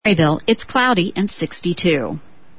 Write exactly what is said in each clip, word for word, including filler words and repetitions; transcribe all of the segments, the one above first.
Maryville, it's cloudy and sixty-two.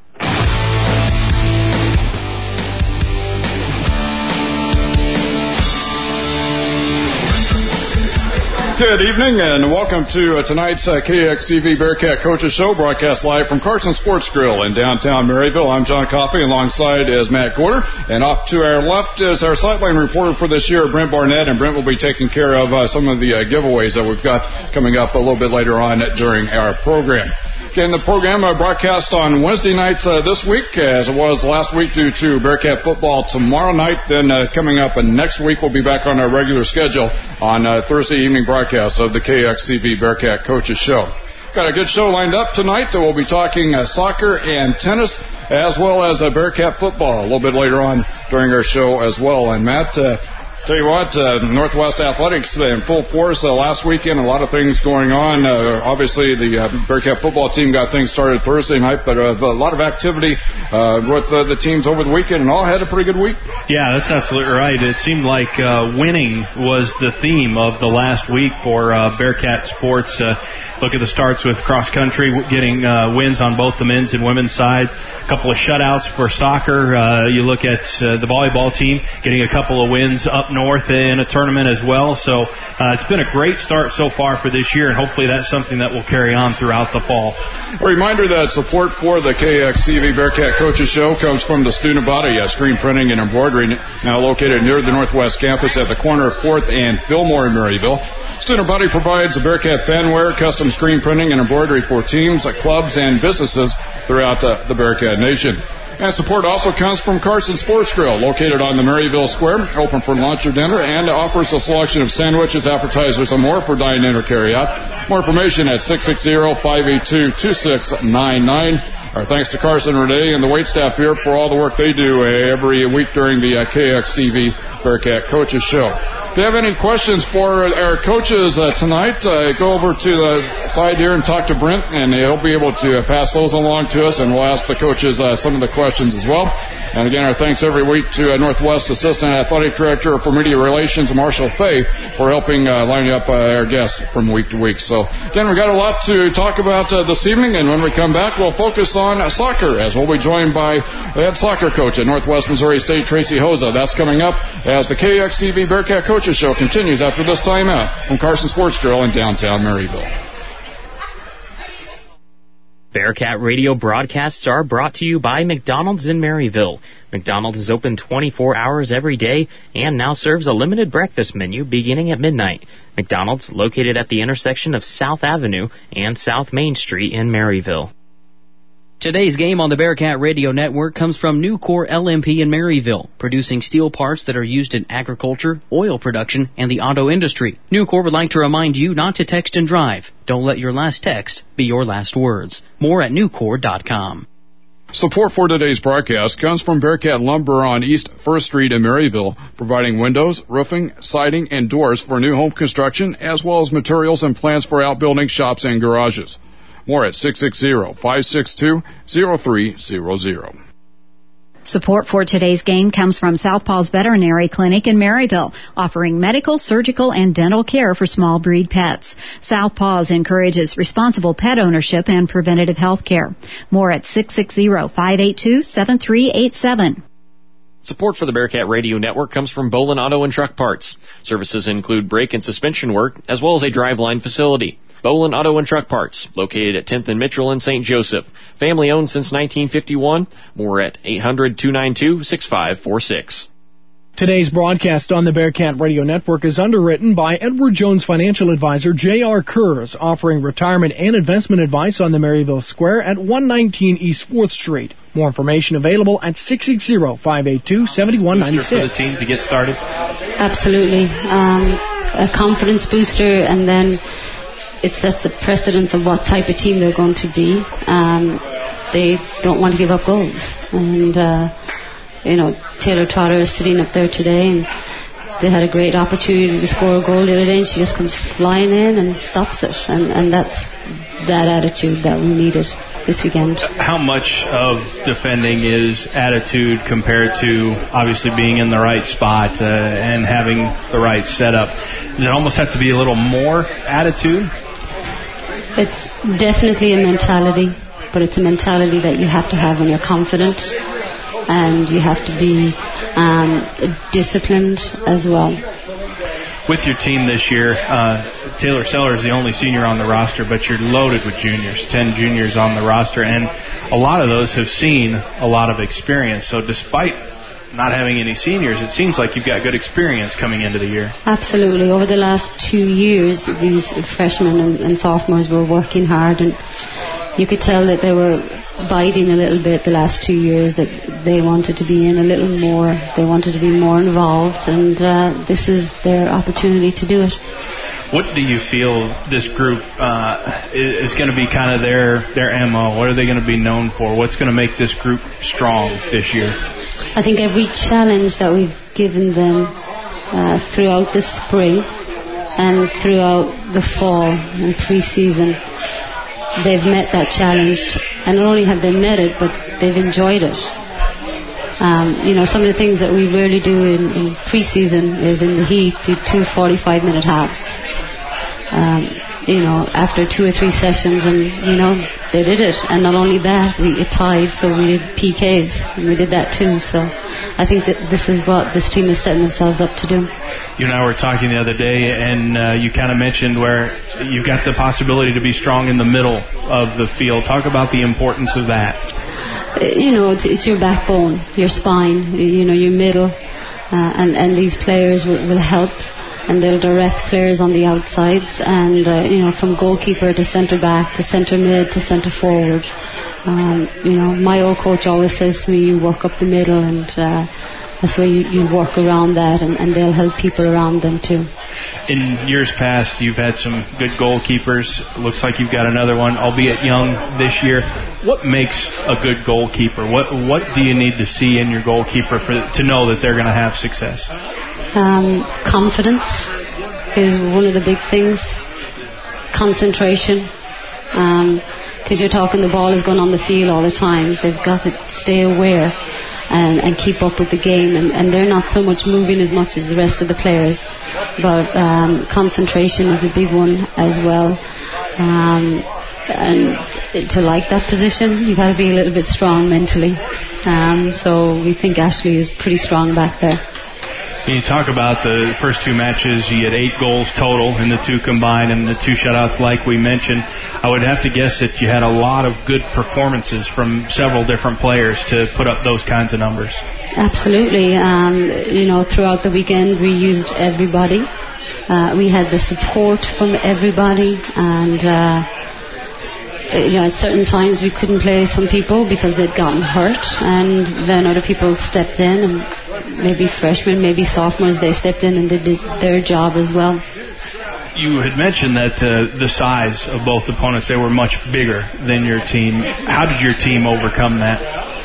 Good evening and welcome to uh, tonight's uh, K X T V Bearcat Coaches Show, broadcast live from Carson Sports Grill in downtown Maryville. I'm John Coffey, alongside is Matt Gorder, and off to our left is our sideline reporter for this year, Brent Barnett, and Brent will be taking care of uh, some of the uh, giveaways that we've got coming up a little bit later on during our program. Again, the program uh, broadcast on Wednesday night uh, this week, as it was last week due to Bearcat football tomorrow night. Then uh, coming up uh, next week, we'll be back on our regular schedule on uh, Thursday evening broadcast of the K X T V Bearcat Coaches Show. Got a good show lined up tonight. We'll be talking uh, soccer and tennis, as well as uh, Bearcat football a little bit later on during our show as well. And Matt, uh, tell you what, uh, Northwest Athletics in full force uh, last weekend. A lot of things going on. Uh, obviously, the uh, Bearcat football team got things started Thursday night, but uh, a lot of activity uh, with uh, the teams over the weekend, and all had a pretty good week. Yeah, that's absolutely right. It seemed like uh, winning was the theme of the last week for uh, Bearcat sports. Uh, look at the starts with cross country, getting uh, wins on both the men's and women's sides. A couple of shutouts for soccer. Uh, you look at uh, the volleyball team getting a couple of wins up north in a tournament as well. So uh, it's been a great start so far for this year, and hopefully that's something that will carry on throughout the fall. A reminder that support for the K X T V Bearcat Coaches Show comes from the student body, uh, screen printing and embroidery, now located near the Northwest campus at the corner of fourth and Fillmore in Maryville. Student Body provides the Bearcat fanware, custom screen printing, and embroidery for teams, clubs, and businesses throughout uh, the Bearcat Nation. And support also comes from Carson Sports Grill, located on the Maryville Square, open for lunch or dinner, and offers a selection of sandwiches, appetizers, and more for dine-in or carry-out. More information at six six zero, five eight two, two six nine nine. Our thanks to Carson Renee and the wait staff here for all the work they do uh, every week during the uh, K X T V Bearcat Coaches Show. If you have any questions for our coaches uh, tonight, uh, go over to the side here and talk to Brent, and he'll be able to uh, pass those along to us, and we'll ask the coaches uh, some of the questions as well. And again, our thanks every week to uh, Northwest Assistant Athletic Director for Media Relations, Marshall Faith, for helping uh, line up uh, our guests from week to week. So, again, we've got a lot to talk about uh, this evening, and when we come back, we'll focus on uh, soccer, as we'll be joined by the head soccer coach at Northwest Missouri State, Tracy Hoza. That's coming up as the K X T V Bearcat Coaches Show continues after this timeout from Carson Sports Grill in downtown Maryville. Bearcat radio broadcasts are brought to you by McDonald's in Maryville. McDonald's is open twenty-four hours every day and now serves a limited breakfast menu beginning at midnight. McDonald's, located at the intersection of South Avenue and South Main Street in Maryville. Today's game on the Bearcat Radio Network comes from Nucor L M P in Maryville, producing steel parts that are used in agriculture, oil production, and the auto industry. Nucor would like to remind you not to text and drive. Don't let your last text be your last words. More at Nucor dot com. Support for today's broadcast comes from Bearcat Lumber on East First Street in Maryville, providing windows, roofing, siding, and doors for new home construction, as well as materials and plans for outbuildings, shops, and garages. More at six six zero, five six two, zero three zero zero. Support for today's game comes from Southpaw's Veterinary Clinic in Maryville, offering medical, surgical, and dental care for small breed pets. Southpaw's encourages responsible pet ownership and preventative health care. More at six six zero, five eight two, seven three eight seven. Support for the Bearcat Radio Network comes from Bolin Auto and Truck Parts. Services include brake and suspension work, as well as a driveline facility. Bolin Auto and Truck Parts, located at tenth and Mitchell in Saint Joseph. Family owned since nineteen fifty-one. More at eight hundred, two nine two, six five four six. Today's broadcast on the Bearcat Radio Network is underwritten by Edward Jones financial advisor J R. Kurz, offering retirement and investment advice on the Maryville Square at one nineteen East fourth Street. More information available at six six zero, five eight two, seven one nine six. For the team to get started? Absolutely. Um, a confidence booster, and then it sets the precedence of what type of team they're going to be. Um, they don't want to give up goals. And, uh, you know, Taylor Trotter is sitting up there today, and they had a great opportunity to score a goal the other day, and she just comes flying in and stops it. And, and that's that attitude that we needed this weekend. How much of defending is attitude compared to obviously being in the right spot uh, and having the right setup? Does it almost have to be a little more attitude? It's Definitely a mentality, but it's a mentality that you have to have when you're confident, and you have to be um, disciplined as well. With your team this year, uh, Taylor Seller is the only senior on the roster, but you're loaded with juniors, ten juniors on the roster, and a lot of those have seen a lot of experience. So despite not having any seniors, it seems like you've got good experience coming into the year. Absolutely. Over the last two years, these freshmen and, and sophomores were working hard, and you could tell that they were biding a little bit the last two years, that they wanted to be in a little more, they wanted to be more involved, and uh, this is their opportunity to do it. What do you feel this group uh, is going to be kind of their, their M O? What are they going to be known for? What's going to make this group strong this year? I think every challenge that we've given them uh, throughout the spring and throughout the fall and pre-season, they've met that challenge, and not only have they met it, but they've enjoyed it. Um, you know, some of the things that we rarely do in, in pre-season is in the heat, do two forty-five minute halves. Um, you know, after two or three sessions, and you know, they did it. And not only that, we it tied, so we did P Ks, and we did that too. So I think that this is what this team is setting themselves up to do. You and I were talking the other day, and uh, you kind of mentioned where you've got the possibility to be strong in the middle of the field. Talk about the importance of that. You know, it's, it's your backbone, your spine, you know, your middle, uh, and, and these players will, will help, and they'll direct players on the outsides, and, uh, you know, from goalkeeper to centre back to centre mid to centre forward. Um, you know, my old coach always says to me, you work up the middle, and uh, that's where you, you work around that, and, and they'll help people around them too. In years past, you've had some good goalkeepers. Looks like you've got another one, albeit young this year. What makes a good goalkeeper? What what do you need to see in your goalkeeper for to know that they're going to have success? Um, confidence is one of the big things. Concentration. Um, because you're talking the ball is going on the field all the time. They've got to stay aware and, and keep up with the game, and, and they're not so much moving as much as the rest of the players, but um, concentration is a big one as well. Um, and to like that position, you've got to be a little bit strong mentally. Um, so we think Ashley is pretty strong back there. Can you talk about the first two matches? You had eight goals total in the two combined and the two shutouts like we mentioned. I would have to guess that you had a lot of good performances from several different players to put up those kinds of numbers. Absolutely. Um, you know, throughout the weekend we used everybody. Uh, we had the support from everybody, and uh, you know, at certain times we couldn't play some people because they'd gotten hurt, and then other people stepped in, and maybe freshmen, maybe sophomores, they stepped in and they did their job as well. You had mentioned that uh, the size of both opponents, they were much bigger than your team. How did your team overcome that?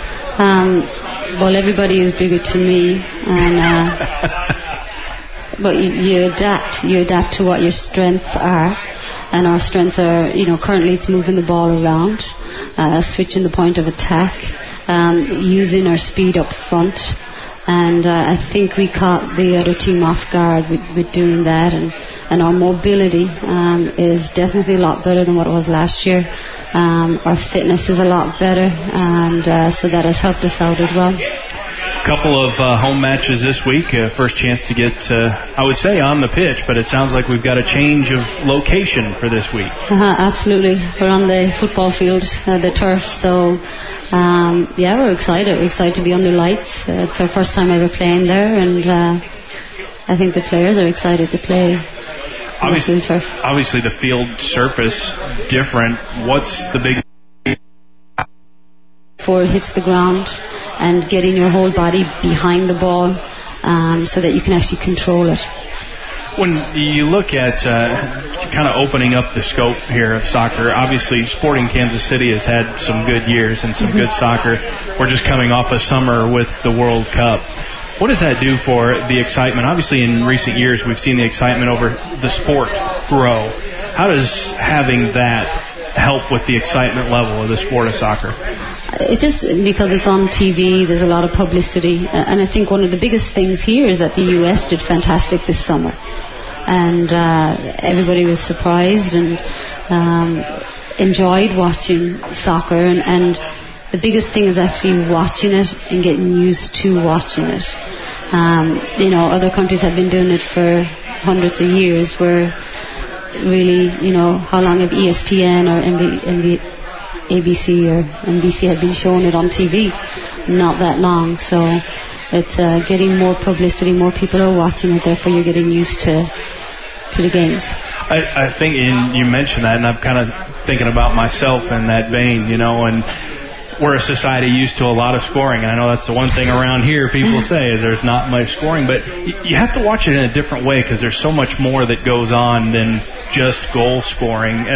Um, well, everybody is bigger to me, and uh, but you, you adapt. You adapt to what your strengths are, and our strengths are, you know, currently it's moving the ball around, uh, switching the point of attack, um, using our speed up front. And uh, I think we caught the other team off guard with, with doing that, and, and our mobility um, is definitely a lot better than what it was last year. Um, our fitness is a lot better, and uh, so that has helped us out as well. A couple of uh, home matches this week. Uh, first chance to get, uh, I would say, on the pitch, but it sounds like we've got a change of location for this week. Uh-huh, absolutely. We're on the football field, uh, the turf, so... Um, yeah, we're excited. We're excited to be under lights. Uh, it's our first time ever playing there, and uh, I think the players are excited to play. Obviously, obviously the field surface different. What's the big... Before it hits the ground, and getting your whole body behind the ball um, so that you can actually control it. When you look at uh, kind of opening up the scope here of soccer, obviously Sporting Kansas City has had some good years and some mm-hmm. good soccer. We're just coming off a summer with the World Cup. What does that do for the excitement? Obviously in recent years we've seen the excitement over the sport grow. How does having that help with the excitement level of the sport of soccer? It's just because it's on T V, there's a lot of publicity, and I think one of the biggest things here is that the U S did fantastic this summer. And uh, everybody was surprised, and um, enjoyed watching soccer, and, and the biggest thing is actually watching it and getting used to watching it. Um, you know, other countries have been doing it for hundreds of years, where really, you know, how long have E S P N or M B, M B, A B C or N B C have been showing it on T V? Not that long. So it's uh, getting more publicity, more people are watching it, therefore you're getting used to to the games. I, I think in, you mentioned that, and I'm kind of thinking about myself in that vein, you know, and we're a society used to a lot of scoring, and I know that's the one thing around here people say is there's not much scoring, but you have to watch it in a different way because there's so much more that goes on than just goal scoring.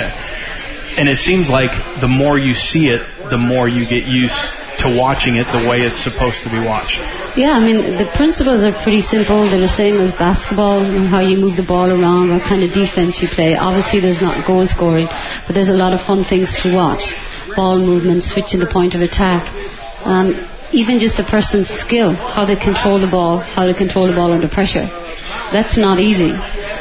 And it seems like the more you see it, the more you get used to watching it the way it's supposed to be watched. Yeah, I mean, the principles are pretty simple. They're the same as basketball, and how you move the ball around, what kind of defense you play. Obviously, there's not goal scoring, but there's a lot of fun things to watch. Ball movement, switching the point of attack. Um, even just a person's skill, how they control the ball, how to control the ball under pressure. That's not easy.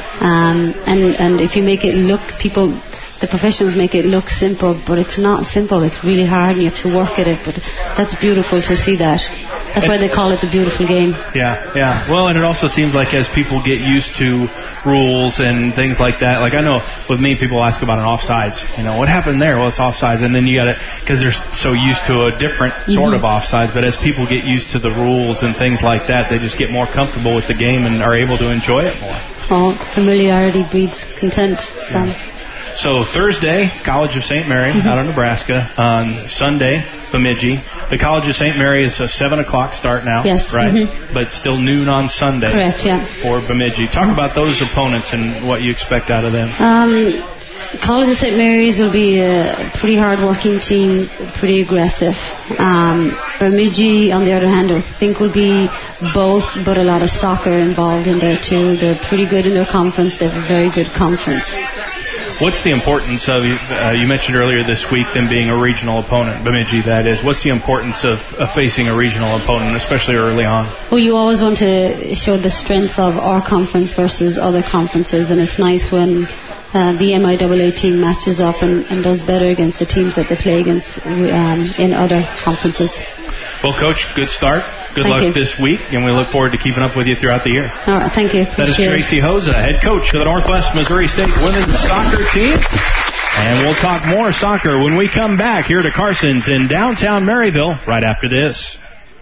Um, and, and if you make it look, people... the professionals make it look simple, but it's not simple. It's really hard, and you have to work at it. But that's beautiful to see that. That's why they call it the beautiful game. Yeah, yeah. Well, and it also seems like as people get used to rules and things like that, like I know with me, people ask about an offsides. You know, what happened there? Well, it's offsides, and then you got to, because they're so used to a different sort mm-hmm. of offsides. But as people get used to the rules and things like that, they just get more comfortable with the game and are able to enjoy it more. Oh, familiarity breeds content, Sam. Yeah. So Thursday, College of Saint Mary mm-hmm. out of Nebraska. On Sunday, Bemidji. The College of Saint Mary is a seven o'clock start now, yes. right? Mm-hmm. But still noon on Sunday. Correct, yeah. For Bemidji. Talk about those opponents and what you expect out of them. Um, College of Saint Mary's will be a pretty hard-working team, pretty aggressive. Um, Bemidji, on the other hand, I think will be both, but a lot of soccer involved in there too. They're pretty good in their conference. They have a very good conference. What's the importance of, uh, you mentioned earlier this week, them being a regional opponent, Bemidji that is. What's the importance of, of facing a regional opponent, especially early on? Well, you always want to show the strength of our conference versus other conferences, and it's nice when uh, the M I A A team matches up and, and does better against the teams that they play against um, in other conferences. Well, Coach, good start. Good thank luck you. this week, and we look forward to keeping up with you throughout the year. All right, thank you. That is Tracy Hosa, head coach of the Northwest Missouri State women's soccer team. And we'll talk more soccer when we come back here to Carson's in downtown Maryville right after this.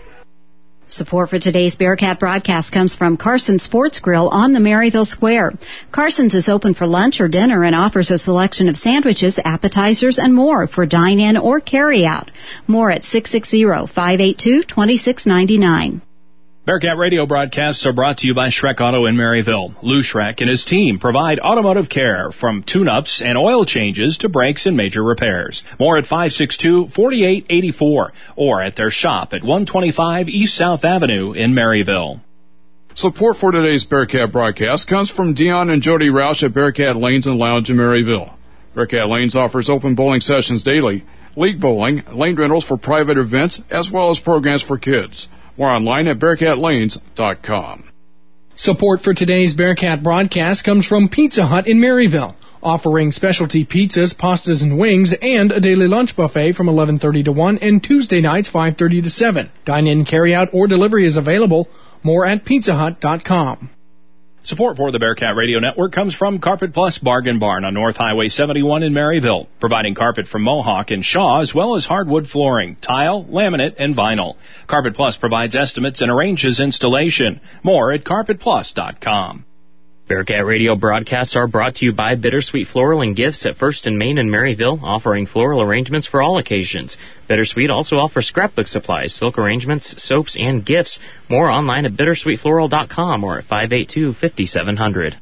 Support for today's Bearcat broadcast comes from Carson's Sports Grill on the Maryville Square. Carson's is open for lunch or dinner and offers a selection of sandwiches, appetizers, and more for dine-in or carry-out. More at six six zero, five eight two, two six nine nine. Bearcat radio broadcasts are brought to you by Schreck Auto in Maryville. Lou Schreck and his team provide automotive care from tune-ups and oil changes to brakes and major repairs. More at five six two, four eight eight four or at their shop at one twenty-five East South Avenue in Maryville. Support for today's Bearcat broadcast comes from Dion and Jody Roush at Bearcat Lanes and Lounge in Maryville. Bearcat Lanes offers open bowling sessions daily, league bowling, lane rentals for private events, as well as programs for kids. More online at bearcat lanes dot com. Support for today's Bearcat broadcast comes from Pizza Hut in Maryville, offering specialty pizzas, pastas, and wings, and a daily lunch buffet from eleven thirty to one and Tuesday nights five thirty to seven. Dine-in, carry-out, or delivery is available. More at pizza hut dot com. Support for the Bearcat Radio Network comes from Carpet Plus Bargain Barn on North Highway seventy-one in Maryville, providing carpet from Mohawk and Shaw as well as hardwood flooring, tile, laminate, and vinyl. Carpet Plus provides estimates and arranges installation. More at carpet plus dot com. Bearcat Radio broadcasts are brought to you by Bittersweet Floral and Gifts at First and Main in Maryville, offering floral arrangements for all occasions. Bittersweet also offers scrapbook supplies, silk arrangements, soaps, and gifts. More online at bittersweet floral dot com or at five eight two, five seven zero zero.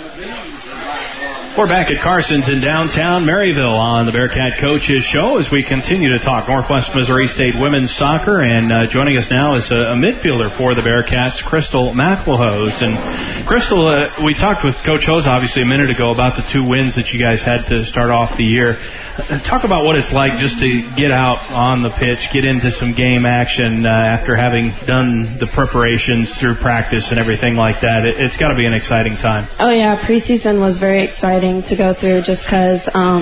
We're back at Carson's in downtown Maryville on the Bearcat Coaches Show as we continue to talk Northwest Missouri State women's soccer. And uh, joining us now is a, a midfielder for the Bearcats, Crystal McElhose. And Crystal, uh, we talked with Coach Hose obviously a minute ago about the two wins that you guys had to start off the year. Uh, talk about what it's like just to get out on the pitch, get into some game action uh, after having done the preparations through practice and everything like that. It, it's got to be an exciting time. Oh, yeah. Preseason was very exciting to go through just because um,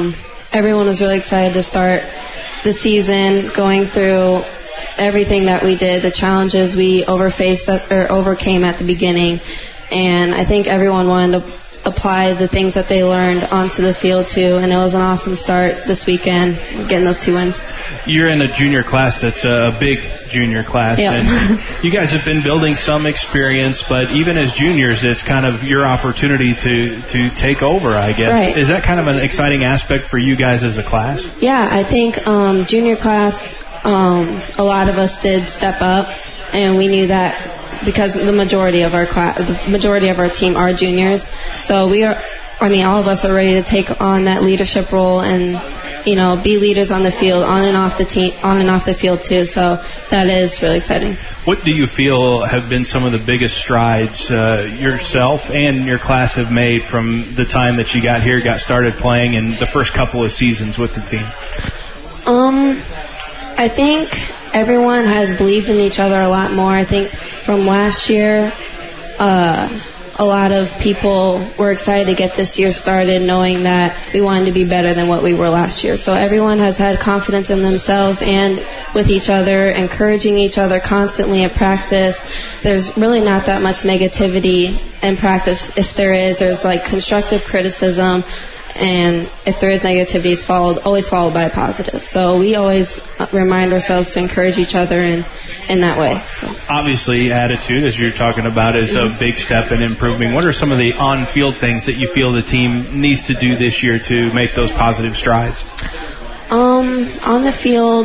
everyone was really excited to start the season, going through everything that we did, the challenges we overfaced that, or overcame at the beginning. And I think everyone wanted to apply the things that they learned onto the field too, and it was an awesome start this weekend, getting those two wins. You're in a junior class that's a big junior class, yep. and you guys have been building some experience, but even as juniors, it's kind of your opportunity to, to take over, I guess. Right. Is that kind of an exciting aspect for you guys as a class? Yeah, I think um, junior class, um, a lot of us did step up, and we knew that because the majority of our class, the majority of our team are juniors. So we are, I mean, all of us are ready to take on that leadership role and, you know, be leaders on the field, on and off the team, on and off the field too. So that is really exciting. What do you feel have been some of the biggest strides uh, yourself and your class have made from the time that you got here, got started playing, and the first couple of seasons with the team? Um, I think everyone has believed in each other a lot more. I think from last year, uh, a lot of people were excited to get this year started knowing that we wanted to be better than what we were last year. So everyone has had confidence in themselves and with each other, encouraging each other constantly at practice. There's really not that much negativity in practice. If there is, there's like constructive criticism. And if there is negativity, it's followed, always followed by a positive. So we always remind ourselves to encourage each other in, in that way. So. Obviously, attitude, as you're talking about, is mm-hmm. a big step in improving. What are some of the on-field things that you feel the team needs to do this year to make those positive strides? Um, on the field,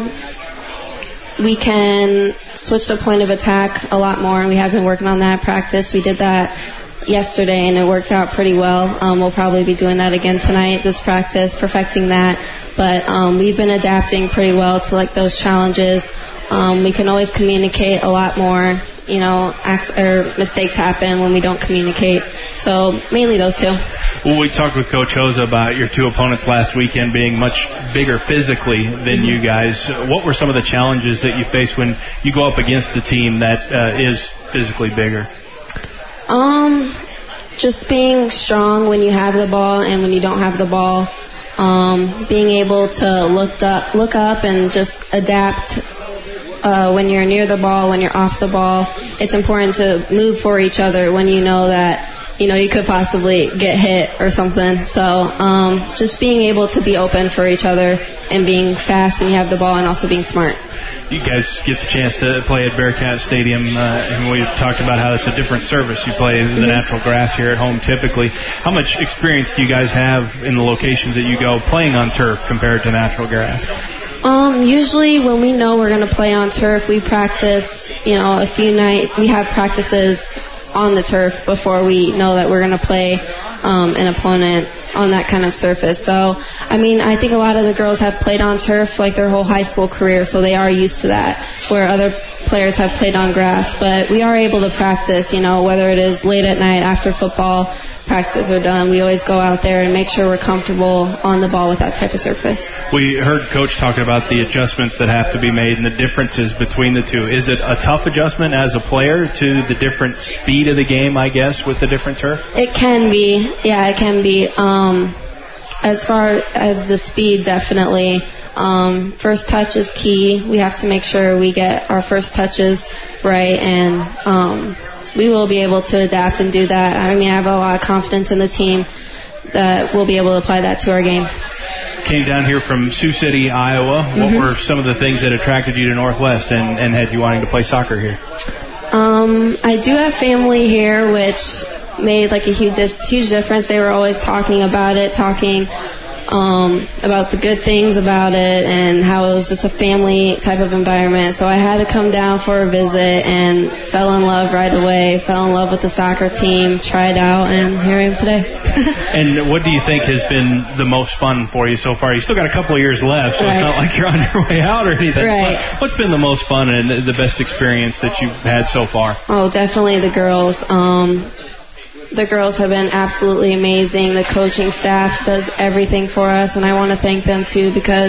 we can switch the point of attack a lot more, and we have been working on that practice. We did that yesterday, and it worked out pretty well. Um, we'll probably be doing that again tonight, this practice, perfecting that. But um, we've been adapting pretty well to like those challenges. Um, we can always communicate a lot more. You know, acts, or mistakes happen when we don't communicate. So mainly those two. Well, we talked with Coach Hosa about your two opponents last weekend being much bigger physically than you guys. What were some of the challenges that you face when you go up against a team that uh, is physically bigger? Um, just being strong when you have the ball and when you don't have the ball. Um, being able to look up, look up and just adapt uh, when you're near the ball, when you're off the ball. It's important to move for each other when you know that, you know, you could possibly get hit or something. So um, just being able to be open for each other and being fast when you have the ball and also being smart. You guys get the chance to play at Bearcat Stadium, uh, and we've talked about how it's a different service. You play the mm-hmm. natural grass here at home typically. How much experience do you guys have in the locations that you go playing on turf compared to natural grass? Um, usually when we know we're going to play on turf, we practice, you know, a few nights. We have practices on the turf before we know that we're going to play um, an opponent on that kind of surface. So, I mean, I think a lot of the girls have played on turf like their whole high school career, so they are used to that, where other players have played on grass. But we are able to practice, you know, whether it is late at night after football practices are done, we always go out there and make sure we're comfortable on the ball with that type of surface. We heard Coach talk about the adjustments that have to be made and the differences between the two. Is it a tough adjustment as a player to the different speed of the game, I guess, with the different turf? It can be. Yeah, it can be. Um, as far as the speed, definitely. Um, first touch is key. We have to make sure we get our first touches right, and um, we will be able to adapt and do that. I mean, I have a lot of confidence in the team that we'll be able to apply that to our game. Came down here from Sioux City, Iowa. Mm-hmm. What were some of the things that attracted you to Northwest and, and had you wanting to play soccer here? Um, I do have family here, which made like a huge, huge difference. They were always talking about it, talking um, about the good things about it and how it was just a family type of environment. So I had to come down for a visit and fell in love right away, fell in love with the soccer team, tried out, and here I am today. And what do you think has been the most fun for you so far? You still got a couple of years left, so right. It's not like you're on your way out or anything. Right. What's been the most fun and the best experience that you've had so far? Oh, definitely the girls. Um, The girls have been absolutely amazing. The coaching staff does everything for us, and I want to thank them too because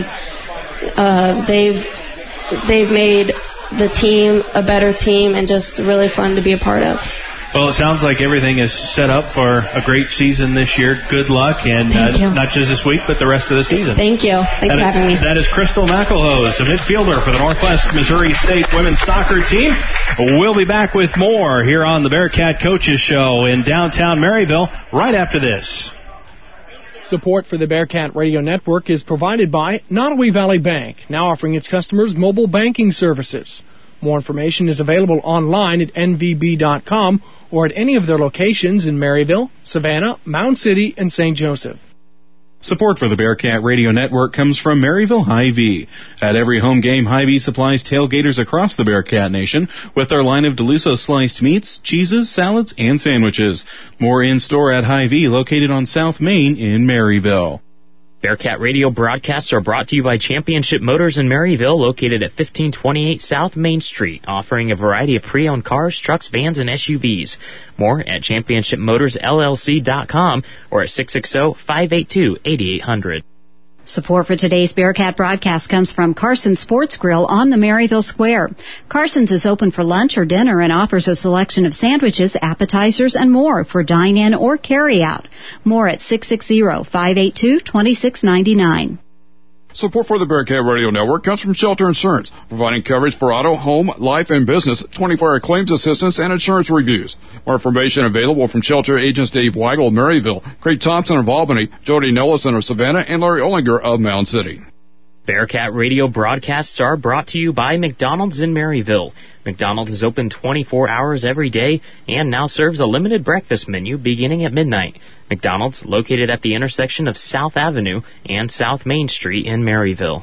uh, they've they've made the team a better team and just really fun to be a part of. Well, it sounds like everything is set up for a great season this year. Good luck, and uh, not just this week, but the rest of the season. Thank you. Thanks that for having is, me. That is Crystal McElhose, a midfielder for the Northwest Missouri State women's soccer team. We'll be back with more here on the Bearcat Coaches Show in downtown Maryville right after this. Support for the Bearcat Radio Network is provided by Nottoway Valley Bank, now offering its customers mobile banking services. More information is available online at N V B dot com or at any of their locations in Maryville, Savannah, Mound City, and Saint Joseph. Support for the Bearcat Radio Network comes from Maryville Hy-Vee. At every home game, Hy-Vee supplies tailgaters across the Bearcat Nation with their line of Deluso sliced meats, cheeses, salads, and sandwiches. More in-store at Hy-Vee, located on South Main in Maryville. Bearcat Radio broadcasts are brought to you by Championship Motors in Maryville, located at fifteen twenty-eight South Main Street, offering a variety of pre-owned cars, trucks, vans, and S U Vs. More at championship motors L L C dot com or at six six zero, five eight two, eight eight zero zero. Support for today's Bearcat broadcast comes from Carson's Sports Grill on the Maryville Square. Carson's is open for lunch or dinner and offers a selection of sandwiches, appetizers, and more for dine-in or carry-out. More at six six zero, five eight two, two six nine nine. Support for the Bearcat Radio Network comes from Shelter Insurance, providing coverage for auto, home, life, and business, twenty-four hour claims assistance, and insurance reviews. More information available from Shelter agents Dave Weigel of Maryville, Craig Thompson of Albany, Jody Nellison of Savannah, and Larry Ollinger of Mound City. Bearcat Radio broadcasts are brought to you by McDonald's in Maryville. McDonald's is open twenty-four hours every day and now serves a limited breakfast menu beginning at midnight. McDonald's, located at the intersection of South Avenue and South Main Street in Maryville.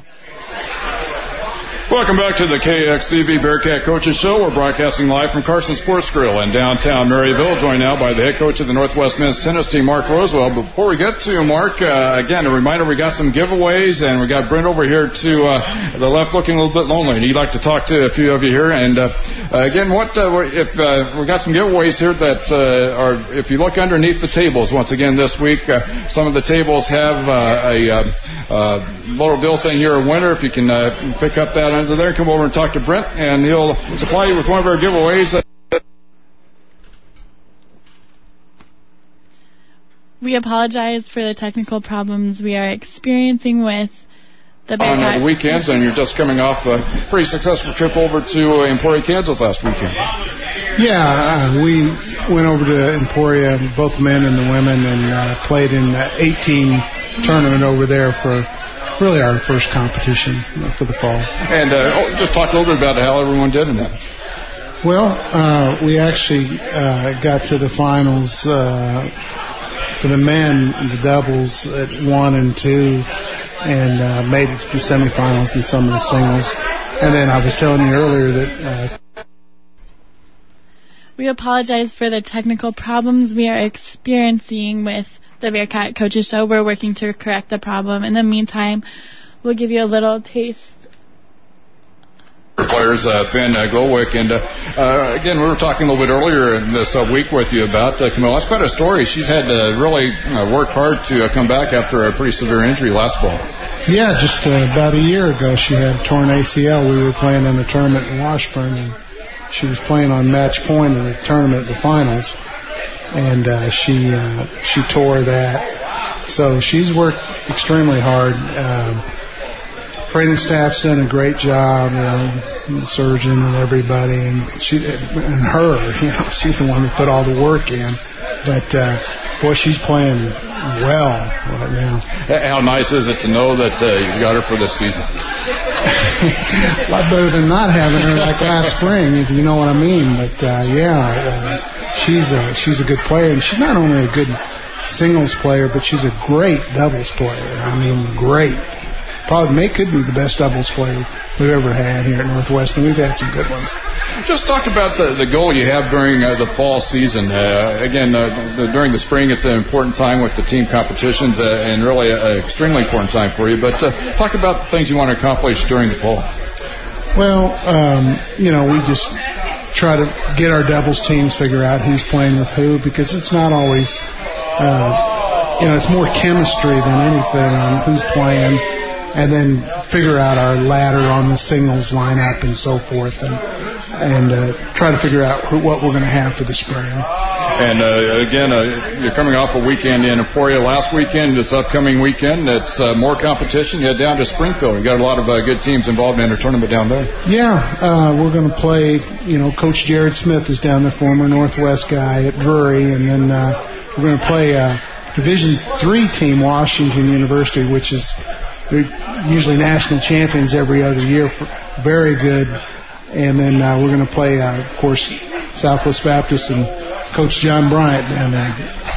Welcome back to the K X C V Bearcat Coaches Show. We're broadcasting live from Carson Sports Grill in downtown Maryville, joined now by the head coach of the Northwest men's tennis team, Mark Rosewell. Before we get to Mark, uh, again, a reminder, we got some giveaways, and we got Brent over here to uh, the left looking a little bit lonely, and he'd like to talk to a few of you here. And uh, again, what uh, if uh, we got some giveaways here that uh, are, if you look underneath the tables, once again this week, uh, some of the tables have uh, a uh, uh, little deal saying you're a winner. If you can uh, pick up that under there, come over and talk to Brent, and he'll supply you with one of our giveaways. We apologize for the technical problems we are experiencing with the Bearcat. On the weekends, and you're just coming off a pretty successful trip over to Emporia, Kansas last weekend. Yeah, uh, we went over to Emporia, both men and the women, and uh, played in the eighteen tournament over there for really our first competition for the fall. And uh, just talk a little bit about how everyone did in that. Well, uh, we actually uh, got to the finals uh, for the men, the doubles at one and two, and uh, made it to the semifinals in some of the singles. And then I was telling you earlier that... Uh, we apologize for the technical problems we are experiencing with the Bearcat Coaches Show. We're working to correct the problem. In the meantime, we'll give you a little taste. Players, uh, Ben uh, Glowwick, and uh, uh, again, we were talking a little bit earlier in this uh, week with you about uh, Camille. That's quite a story. She's had to really uh, work hard to uh, come back after a pretty severe injury last fall. Yeah, just uh, about a year ago, she had torn A C L. We were playing in a tournament in Washburn, and she was playing on match point in the tournament, the finals. And uh, she uh, she tore that. So she's worked extremely hard. Um, training staff's done a great job, you know, the surgeon and everybody, and she and her, you know, she's the one that put all the work in. But uh, boy, she's playing well right now. How nice is it to know that uh, you got her for this season? A lot better than not having her like last spring, if you know what I mean. But uh, yeah. Uh, She's a she's a good player, and she's not only a good singles player, but she's a great doubles player. I mean, great. Probably may could be the best doubles player we've ever had here at Northwestern. We've had some good ones. Just talk about the, the goal you have during uh, the fall season. Uh, again, uh, the, during the spring, it's an important time with the team competitions, uh, and really an extremely important time for you. But uh, talk about the things you want to accomplish during the fall. Well, um, you know, we just try to get our doubles teams, figure out who's playing with who, because it's not always, uh, you know, it's more chemistry than anything on who's playing. and then figure out our ladder on the singles lineup and so forth, and and uh, try to figure out who, what we're going to have for the spring. And uh, again, uh, you're coming off a weekend in Emporia last weekend. This upcoming weekend, it's uh, more competition. You head down to Springfield. You got a lot of uh, good teams involved in a tournament down there. Yeah, uh, we're going to play. You know, Coach Jared Smith is down there, former Northwest guy at Drury, and then uh, we're going to play a Division three team, Washington University, which is they're usually national champions every other year. For, very good. And then uh, we're going to play, uh, of course, Southwest Baptist and Coach John Bryant down there.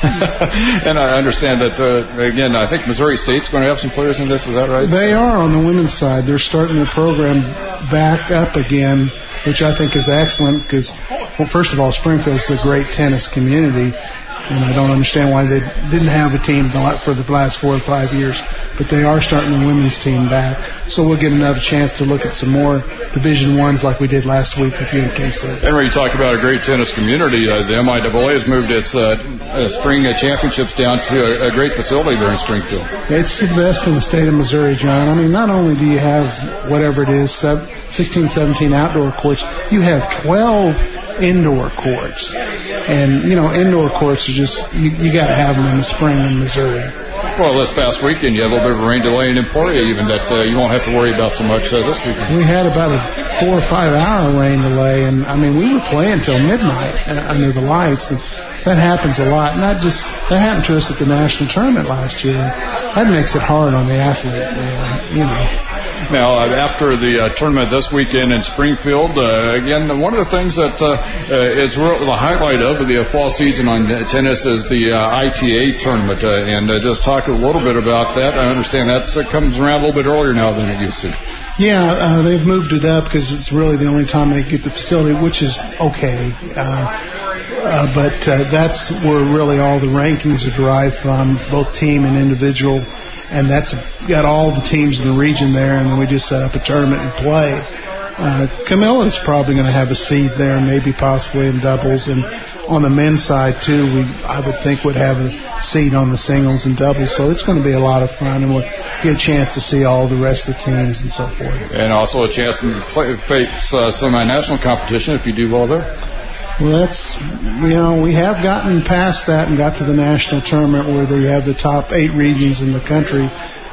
And I understand that, uh, again, I think Missouri State's going to have some players in this. Is that right? They are on the women's side. They're starting the program back up again, which I think is excellent because, well, first of all, Springfield is a great tennis community. And I don't understand why they didn't have a team for the last four or five years. But they are starting the women's team back. So we'll get another chance to look at some more Division Ones like we did last week with U N K C. Henry, you talk about a great tennis community. Uh, the M I A A has moved its uh, uh, spring uh, championships down to a, a great facility there in Springfield. It's the best in the state of Missouri, John. I mean, not only do you have whatever it is, sixteen, seventeen outdoor courts, you have twelve indoor courts. And, you know, indoor courts are just, you, you got to have them in the spring in Missouri. Well, this past weekend, you had a little bit of a rain delay in Emporia, even that uh, you won't have to worry about so much uh, this weekend. We had about a four or five hour rain delay, and, I mean, we were playing till midnight under the lights, and that happens a lot. Not just, that happened to us at the national tournament last year. That makes it hard on the athlete, you know. Now, uh, after the uh, tournament this weekend in Springfield, uh, again, one of the things that uh, uh, is real, the highlight of the uh, fall season on uh, tennis is the uh, I T A tournament. Uh, and uh, just talk a little bit about that. I understand that uh, comes around a little bit earlier now than it used to. Yeah, uh, they've moved it up because it's really the only time they get the facility, which is okay. Uh, uh, but uh, that's where really all the rankings are derived from, both team and individual. And that's got all the teams in the region there, and then we just set up a tournament and play. Uh, Camilla's probably going to have a seed there, maybe possibly in doubles. And on the men's side, too, we I would think would have a seed on the singles and doubles. So it's going to be a lot of fun, and we'll get a chance to see all the rest of the teams and so forth. And also a chance to play, face uh, semi-national competition if you do well there. Well, that's, you know, we have gotten past that and got to the national tournament where they have the top eight regions in the country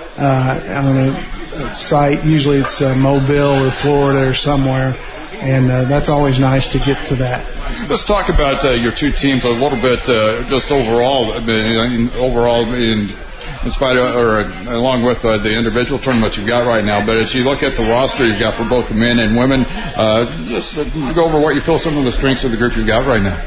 uh, on a site. Usually it's uh, Mobile or Florida or somewhere, and uh, that's always nice to get to that. Let's talk about uh, your two teams a little bit, uh, just overall, I mean, overall in in spite of, or along with uh, the individual tournaments you've got right now. But as you look at the roster you've got for both the men and women, uh, just uh, go over what you feel some of the strengths of the group you've got right now.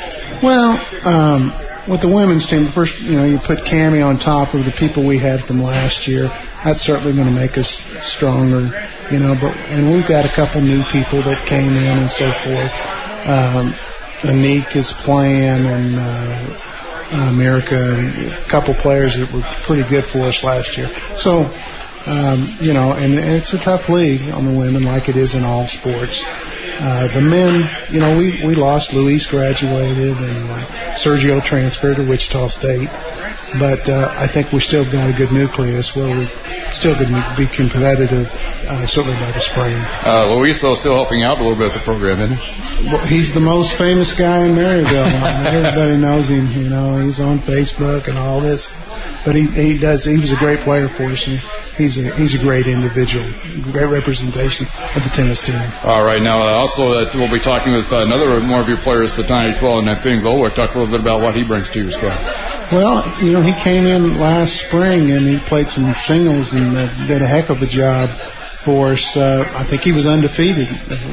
Well, um, with the women's team, first, you know, you put Cammie on top of the people we had from last year. That's certainly going to make us stronger, you know. But and we've got a couple new people that came in and so forth. Um, Anik is playing, and uh, America, and a couple players that were pretty good for us last year. So, um, you know, and it's a tough league on the women, like it is in all sports. Uh, the men, you know, we, we lost. Luis graduated, and uh, Sergio transferred to Wichita State. But uh, I think we still got a good nucleus where we still going to be competitive, uh, certainly by the spring. Uh, Luis, though, still helping out a little bit with the program, isn't he? Well, he's the most famous guy in Maryville. Everybody knows him. You know, he's on Facebook and all this. But he he does. He was a great player for us. And he's a he's a great individual, great representation of the tennis team. All right. Now, uh, also, uh, we'll be talking with uh, another one of your players tonight as well, and uh, Finn Goldberg. Talk a little bit about what he brings to your squad. Well, you know, he came in last spring and he played some singles and uh, did a heck of a job for us. Uh, I think he was undefeated.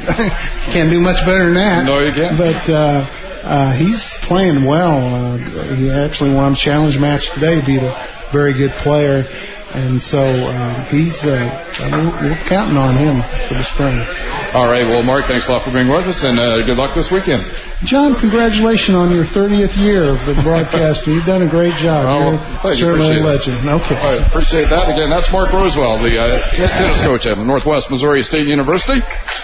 Can't do much better than that. No, you can't. But uh, uh, he's playing well. Uh, he actually won a challenge match today, beat a very good player. And so uh, he's uh, we're, we're counting on him for the spring. All right. Well, Mark, thanks a lot for being with us, and uh, good luck this weekend. John, congratulations on your thirtieth year of the broadcasting. You've done a great job. Oh, well, You're certainly a legend. Okay. I appreciate that. Again, that's Mark Rosewell, the uh, t- tennis coach at Northwest Missouri State University.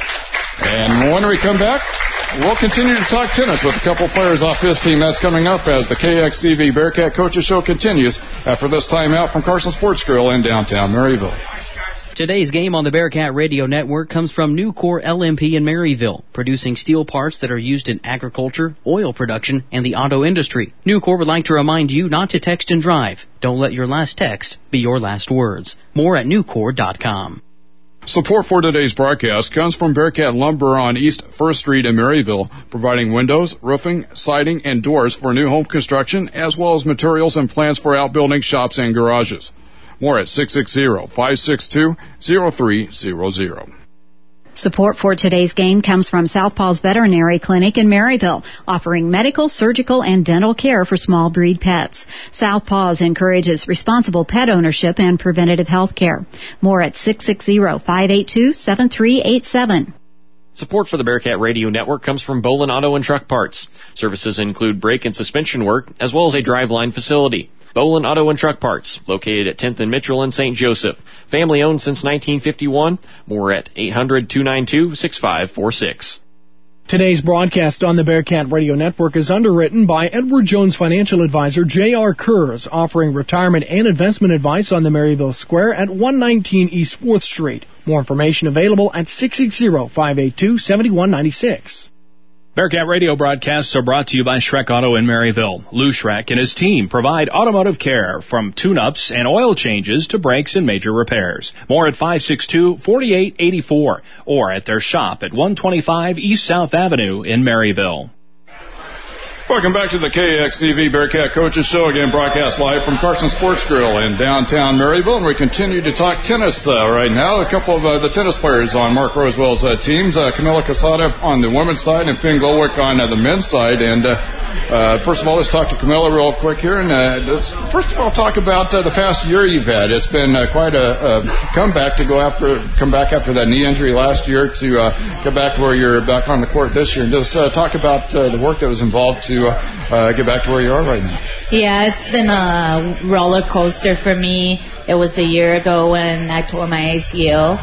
And when we come back, we'll continue to talk tennis with a couple players off his team. That's coming up as the K X C V Bearcat Coaches Show continues after this timeout from Carson Sports Grill in downtown Maryville. Today's game on the Bearcat Radio Network comes from Nucor L M P in Maryville, producing steel parts that are used in agriculture, oil production, and the auto industry. Nucor would like to remind you not to text and drive. Don't let your last text be your last words. More at nucor dot com. Support for today's broadcast comes from Bearcat Lumber on East first Street in Maryville, providing windows, roofing, siding, and doors for new home construction, as well as materials and plans for outbuildings, shops, and garages. More at six six zero, five six two, zero three zero zero. Support for today's game comes from Southpaw's Veterinary Clinic in Maryville, offering medical, surgical, and dental care for small breed pets. Southpaw's encourages responsible pet ownership and preventative health care. More at six six zero, five eight two, seven three eight seven. Support for the Bearcat Radio Network comes from Bolin Auto and Truck Parts. Services include brake and suspension work, as well as a driveline facility. Bolin Auto and Truck Parts, located at tenth and Mitchell in Saint Joseph. Family owned since nineteen fifty-one. More at eight hundred, two nine two, six five four six. Today's broadcast on the Bearcat Radio Network is underwritten by Edward Jones financial advisor J R Kurz, offering retirement and investment advice on the Maryville Square at one nineteen East fourth Street. More information available at six six zero, five eight two, seven one nine six. Bearcat Radio broadcasts are brought to you by Shrek Auto in Maryville. Lou Shrek and his team provide automotive care from tune-ups and oil changes to brakes and major repairs. More at five six two, four eight eight four or at their shop at one twenty-five East South Avenue in Maryville. Welcome back to the K X C V Bearcat Coaches Show, again broadcast live from Carson Sports Grill in downtown Maryville, and we continue to talk tennis uh, right now. A couple of uh, the tennis players on Mark Rosewell's uh, teams, uh, Camila Casada on the women's side and Finn Glowwick on uh, the men's side. And uh, uh, first of all, let's talk to Camila real quick here. And uh, let's first of all talk about uh, the past year you've had. It's been uh, quite a, a comeback to go after, come back after that knee injury last year to uh, get back where you're back on the court this year. And just uh, talk about uh, the work that was involved to Uh, uh, get back to where you are right now. Yeah, it's been a roller coaster for me. It was a year ago when I tore my A C L,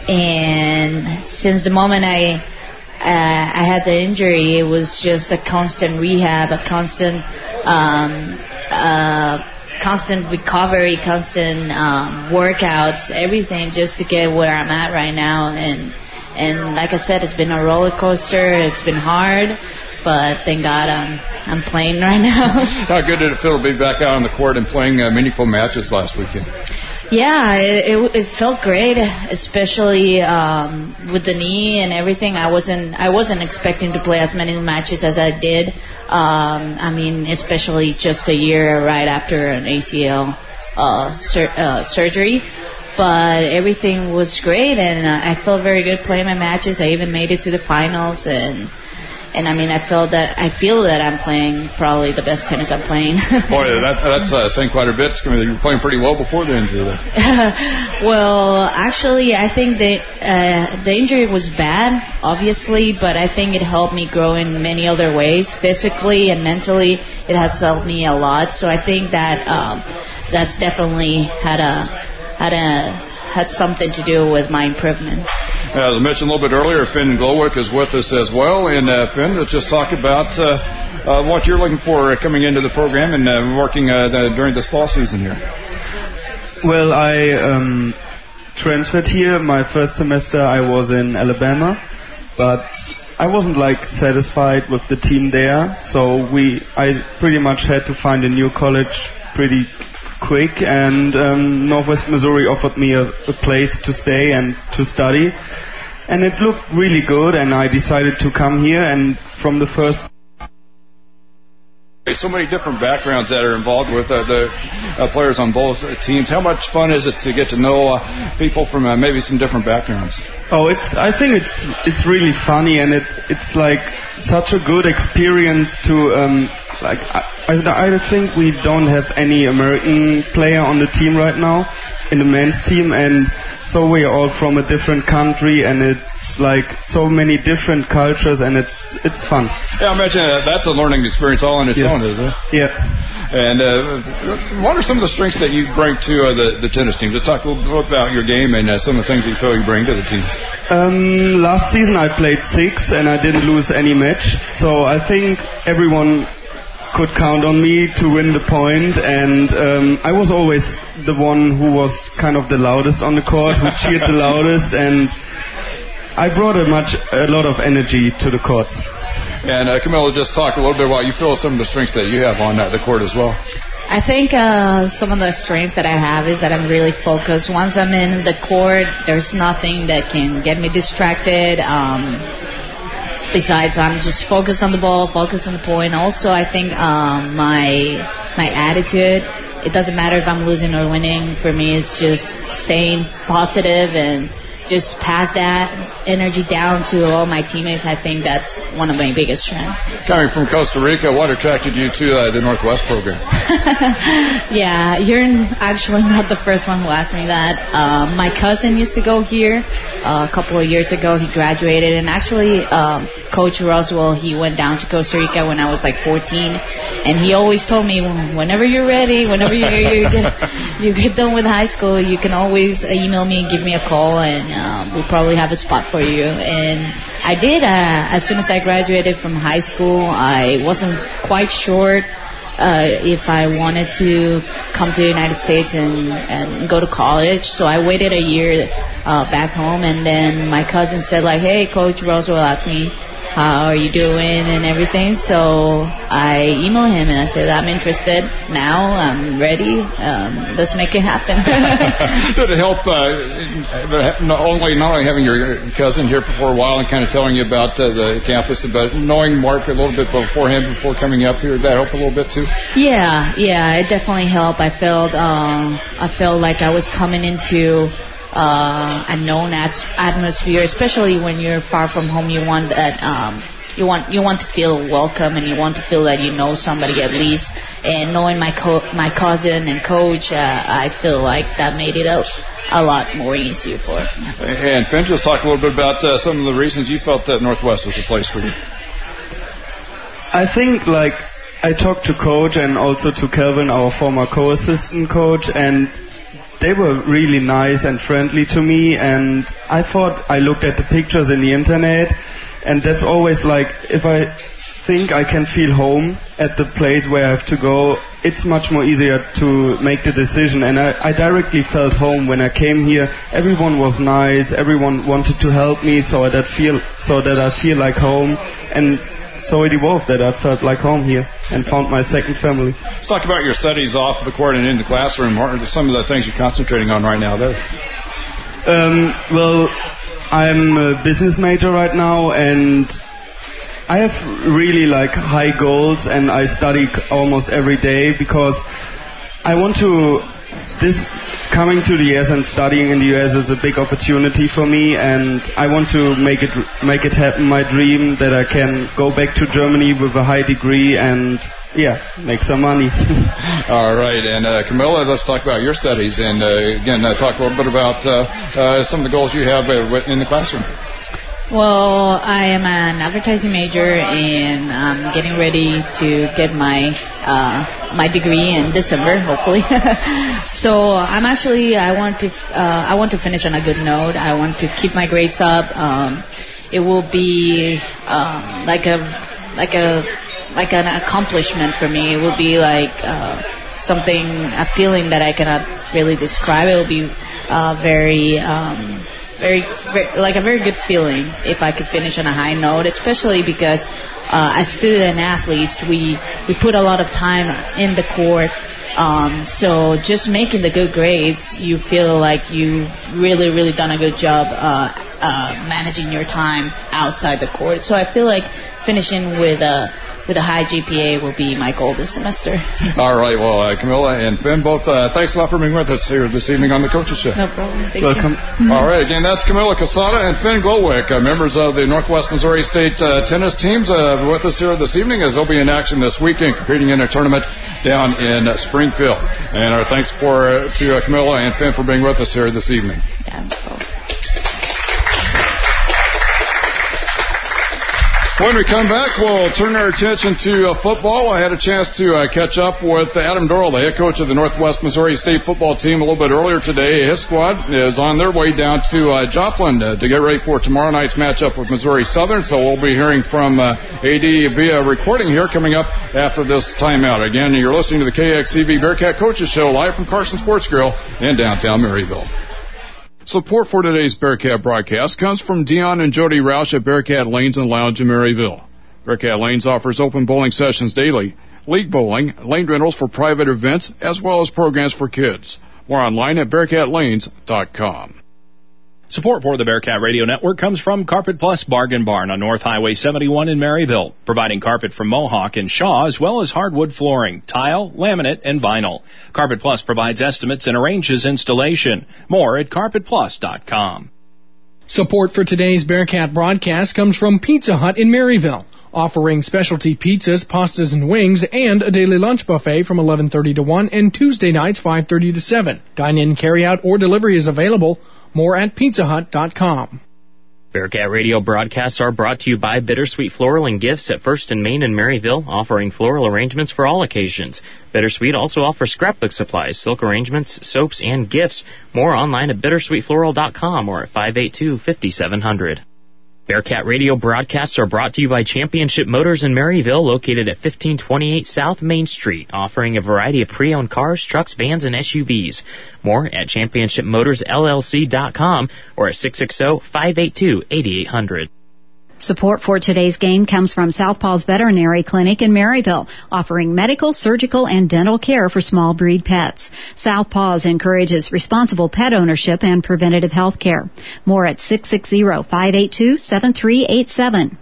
and since the moment I uh, I had the injury, it was just a constant rehab, a constant um, uh, constant recovery, constant um, workouts, everything just to get where I'm at right now. And and like I said, it's been a roller coaster. It's been hard. But thank God I'm I'm playing right now. How good did it feel to be back out on the court and playing uh, meaningful matches last weekend? Yeah, it, it, it felt great, especially um, with the knee and everything. I wasn't I wasn't expecting to play as many matches as I did. Um, I mean, especially just a year right after an A C L uh, sur- uh, surgery. But everything was great, and uh, I felt very good playing my matches. I even made it to the finals, and. And I mean, I feel that I feel that I'm playing probably the best tennis I'm playing. Boy, that, that's uh, saying quite a bit. I mean, you were playing pretty well before the injury. Well, actually, I think that uh, the injury was bad, obviously, but I think it helped me grow in many other ways, physically and mentally. It has helped me a lot. So I think that um, that's definitely had a had a had something to do with my improvement. As I mentioned a little bit earlier, Finn Glowwick is with us as well. And uh, Finn, let's just talk about uh, uh, what you're looking for coming into the program and uh, working uh, the, during this fall season here. Well, I um, transferred here. My first semester I was in Alabama, but I wasn't like satisfied with the team there. So we, I pretty much had to find a new college pretty quick, and um, Northwest Missouri offered me a, a place to stay and to study, and it looked really good, and I decided to come here. And from the first so many different backgrounds that are involved with uh, the uh, players on both uh, teams. How much fun is it to get to know uh, people from uh, maybe some different backgrounds? Oh, it's I think it's it's really funny, and it it's like such a good experience to um, like I, I think we don't have any American player on the team right now in the men's team, and so we're all from a different country, and it's like so many different cultures, and it's it's fun. Yeah, I imagine uh, that's a learning experience all on its yeah. own, isn't it? Yeah. And uh, what are some of the strengths that you bring to uh, the, the tennis team? Just talk a little bit about your game and uh, some of the things that you feel you bring to the team. Um, last season I played six, and I didn't lose any match, so I think everyone could count on me to win the point, and um, I was always the one who was kind of the loudest on the court, who cheered the loudest, and I brought a much a lot of energy to the courts. And uh, Camilla, just talk a little bit about you feel some of the strengths that you have on uh, the court as well. I think uh, some of the strengths that I have is that I'm really focused. Once I'm in the court, there's nothing that can get me distracted. Um, besides, I'm just focused on the ball, focused on the point. Also, I think um, my my attitude, it doesn't matter if I'm losing or winning. For me, it's just staying positive and just pass that energy down to all my teammates. I think that's one of my biggest strengths. Coming from Costa Rica, what attracted you to uh, the Northwest program? Yeah, you're actually not the first one who asked me that. Uh, my cousin used to go here uh, a couple of years ago. He graduated, and actually um, Coach Roswell, he went down to Costa Rica when I was like fourteen, and he always told me, whenever you're ready, whenever you, you, get, you get done with high school, you can always email me, give me a call, and Um, we probably have a spot for you. And I did. Uh, as soon as I graduated from high school, I wasn't quite sure uh, if I wanted to come to the United States and, and go to college. So I waited a year uh, back home, and then my cousin said, like, hey, Coach Roswell asked me, how are you doing and everything. So I emailed him and I said, I'm interested now, I'm ready, um, let's make it happen. Did it help uh, not only not only having your cousin here for a while and kind of telling you about uh, the campus, but knowing Mark a little bit beforehand before coming up here, did that help a little bit too? Yeah, yeah, it definitely helped. I felt, um, I felt like I was coming into Uh, a known atmosphere, especially when you're far from home. You want that, um, you want you want to feel welcome, and you want to feel that you know somebody at least. And knowing my co- my cousin and coach, uh, I feel like that made it a, a lot more easier for it. And Finn, just talk a little bit about uh, some of the reasons you felt that Northwest was a place for you. I think, like, I talked to coach and also to Kelvin, our former co-assistant coach, and they were really nice and friendly to me, and I thought I looked at the pictures in the internet, and that's always like, if I think I can feel home at the place where I have to go, it's much more easier to make the decision, and I, I directly felt home when I came here. Everyone was nice, everyone wanted to help me, so that feel so that I feel like home, and so it evolved that I felt like home here and found my second family. Let's talk about your studies off the court and in the classroom. What are some of the things you're concentrating on right now there? Um, well, I'm a business major right now, and I have really like high goals, and I study almost every day because I want to. This coming to the U S and studying in the U S is a big opportunity for me, and I want to make it make it happen. My dream that I can go back to Germany with a high degree and yeah, make some money. All right, and uh, Camilla, let's talk about your studies, and uh, again, uh, talk a little bit about uh, uh, some of the goals you have uh, in the classroom. Well, I am an advertising major, and I'm getting ready to get my uh, my degree in December, hopefully. So I'm actually I want to uh, I want to finish on a good note. I want to keep my grades up. Um, it will be um, like a like a like an accomplishment for me. It will be like uh, something, a feeling that I cannot really describe. It will be uh, very. Um, Very, very, like a very good feeling if I could finish on a high note, especially because uh, as student athletes, we we put a lot of time in the court. Um, so just making the good grades, you feel like you really, really done a good job uh, uh, managing your time outside the court. So I feel like finishing with a with a high G P A will be my goal this semester. All right. Well, uh, Camilla and Finn, both uh, thanks a lot for being with us here this evening on the Coaches Show. No problem. Thank Welcome. You. All right. Again, that's Camilla Casada and Finn Glowwick, uh, members of the Northwest Missouri State uh, tennis teams, uh, with us here this evening as they'll be in action this weekend, competing in a tournament down in uh, Springfield. And our thanks for uh, to uh, Camilla and Finn for being with us here this evening. Yeah. When we come back, we'll turn our attention to uh, football. I had a chance to uh, catch up with Adam Dorrell, the head coach of the Northwest Missouri State football team, a little bit earlier today. His squad is on their way down to uh, Joplin uh, to get ready for tomorrow night's matchup with Missouri Southern. So we'll be hearing from uh, A D via recording here coming up after this timeout. Again, you're listening to the K X C V Bearcat Coaches Show live from Carson Sports Grill in downtown Maryville. Support for today's Bearcat broadcast comes from Dion and Jody Roush at Bearcat Lanes and Lounge in Maryville. Bearcat Lanes offers open bowling sessions daily, league bowling, lane rentals for private events, as well as programs for kids. More online at bearcat lanes dot com. Support for the Bearcat Radio Network comes from Carpet Plus Bargain Barn on North Highway seventy-one in Maryville, providing carpet from Mohawk and Shaw, as well as hardwood flooring, tile, laminate, and vinyl. Carpet Plus provides estimates and arranges installation. More at carpet plus dot com. Support for today's Bearcat broadcast comes from Pizza Hut in Maryville, offering specialty pizzas, pastas, and wings, and a daily lunch buffet from eleven thirty to one and Tuesday nights five thirty to seven. Dine-in, carry-out, or delivery is available. More at pizza hut dot com. Bearcat Radio broadcasts are brought to you by Bittersweet Floral and Gifts at First and Main in Maryville, offering floral arrangements for all occasions. Bittersweet also offers scrapbook supplies, silk arrangements, soaps, and gifts. More online at bittersweet floral dot com or at five eight two, five seven zero zero. Bearcat Radio broadcasts are brought to you by Championship Motors in Maryville, located at fifteen twenty-eight South Main Street, offering a variety of pre-owned cars, trucks, vans, and S U Vs. More at championship motors L L C dot com or at six six zero, five eight two, eight eight zero zero. Support for today's game comes from Southpaw's Veterinary Clinic in Maryville, offering medical, surgical, and dental care for small breed pets. Southpaw's encourages responsible pet ownership and preventative health care. More at six six zero, five eight two, seven three eight seven.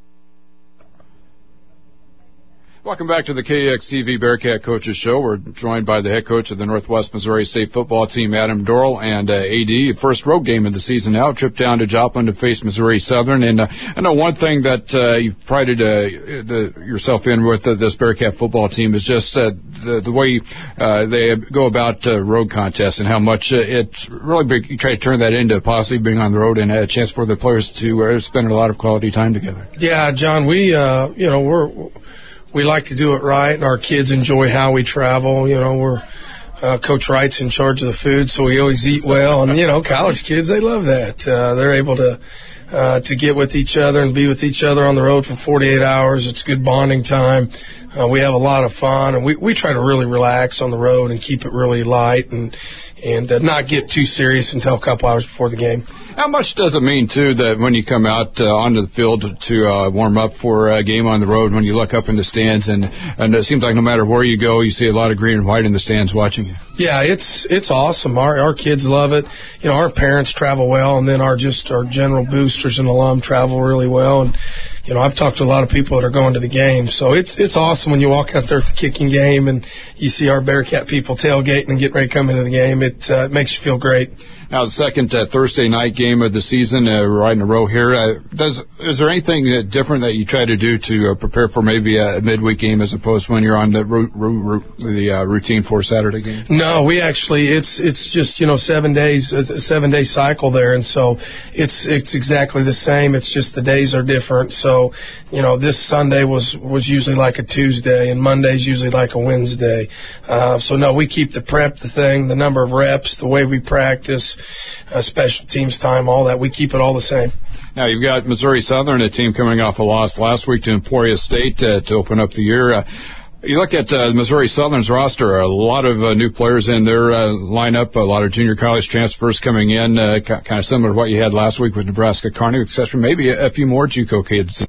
Welcome back to the K X C V Bearcat Coaches Show. We're joined by the head coach of the Northwest Missouri State football team, Adam Dorrell, and uh, A D. First road game of the season now. Trip down to Joplin to face Missouri Southern. And uh, I know one thing that uh, you've prided uh, the, yourself in with uh, this Bearcat football team is just uh, the, the way uh, they go about uh, road contests and how much uh, it's really big. You try to turn that into possibly being on the road and a chance for the players to uh, spend a lot of quality time together. Yeah, John, we, uh, you know, we're... We like to do it right, and our kids enjoy how we travel. You know, we're uh, Coach Wright's in charge of the food, so we always eat well. And, you know, college kids, they love that. Uh, they're able to uh, to get with each other and be with each other on the road for forty-eight hours. It's good bonding time. Uh, we have a lot of fun, and we, we try to really relax on the road and keep it really light and, and uh, not get too serious until a couple hours before the game. How much does it mean, too, that when you come out uh, onto the field to, to uh, warm up for a game on the road, when you look up in the stands, and, and it seems like no matter where you go, you see a lot of green and white in the stands watching you? Yeah, it's it's awesome. Our our kids love it. You know, our parents travel well, and then our just our general boosters and alum travel really well. And you know, I've talked to a lot of people that are going to the game, so it's it's awesome when you walk out there at the kicking game and you see our Bearcat people tailgating and getting ready to come into the game. It, uh, it makes you feel great. Now, the second uh, Thursday night game of the season, uh, right in a row here. Uh, does is there anything uh, different that you try to do to uh, prepare for maybe a midweek game as opposed to when you're on the ru- ru- ru- the uh, routine for Saturday game? No, we actually it's it's just you know seven days, a seven day cycle there, and so it's it's exactly the same. It's just the days are different. So you know this Sunday was was usually like a Tuesday, and Monday's usually like a Wednesday. Uh, so no, we keep the prep, the thing, the number of reps, the way we practice. Uh, special teams time, all that. We keep it all the same. Now, you've got Missouri Southern, a team coming off a loss last week to Emporia State uh, to open up the year. Uh, you look at uh, Missouri Southern's roster, a lot of uh, new players in their uh, lineup, a lot of junior college transfers coming in, uh, kind of similar to what you had last week with Nebraska Kearney, et cetera. Maybe a, a few more JUCO kids.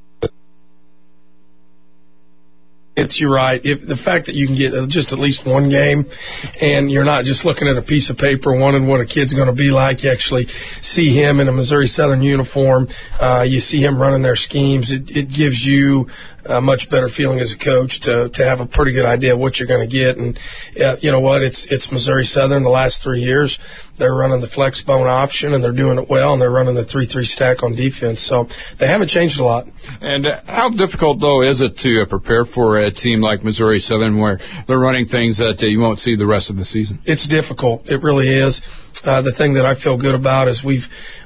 It's you're right. If the fact that you can get just at least one game, and you're not just looking at a piece of paper wondering what a kid's going to be like, you actually see him in a Missouri Southern uniform. Uh, you see him running their schemes. It, it gives you a much better feeling as a coach to to have a pretty good idea of what you're going to get. And uh, you know what? It's it's Missouri Southern. The last three years, they're running the flex bone option, and they're doing it well, and they're running the three three stack on defense. So they haven't changed a lot. And uh, how difficult, though, is it to uh, prepare for a team like Missouri Southern where they're running things that uh, you won't see the rest of the season? It's difficult. It really is. Uh, the thing that I feel good about is we've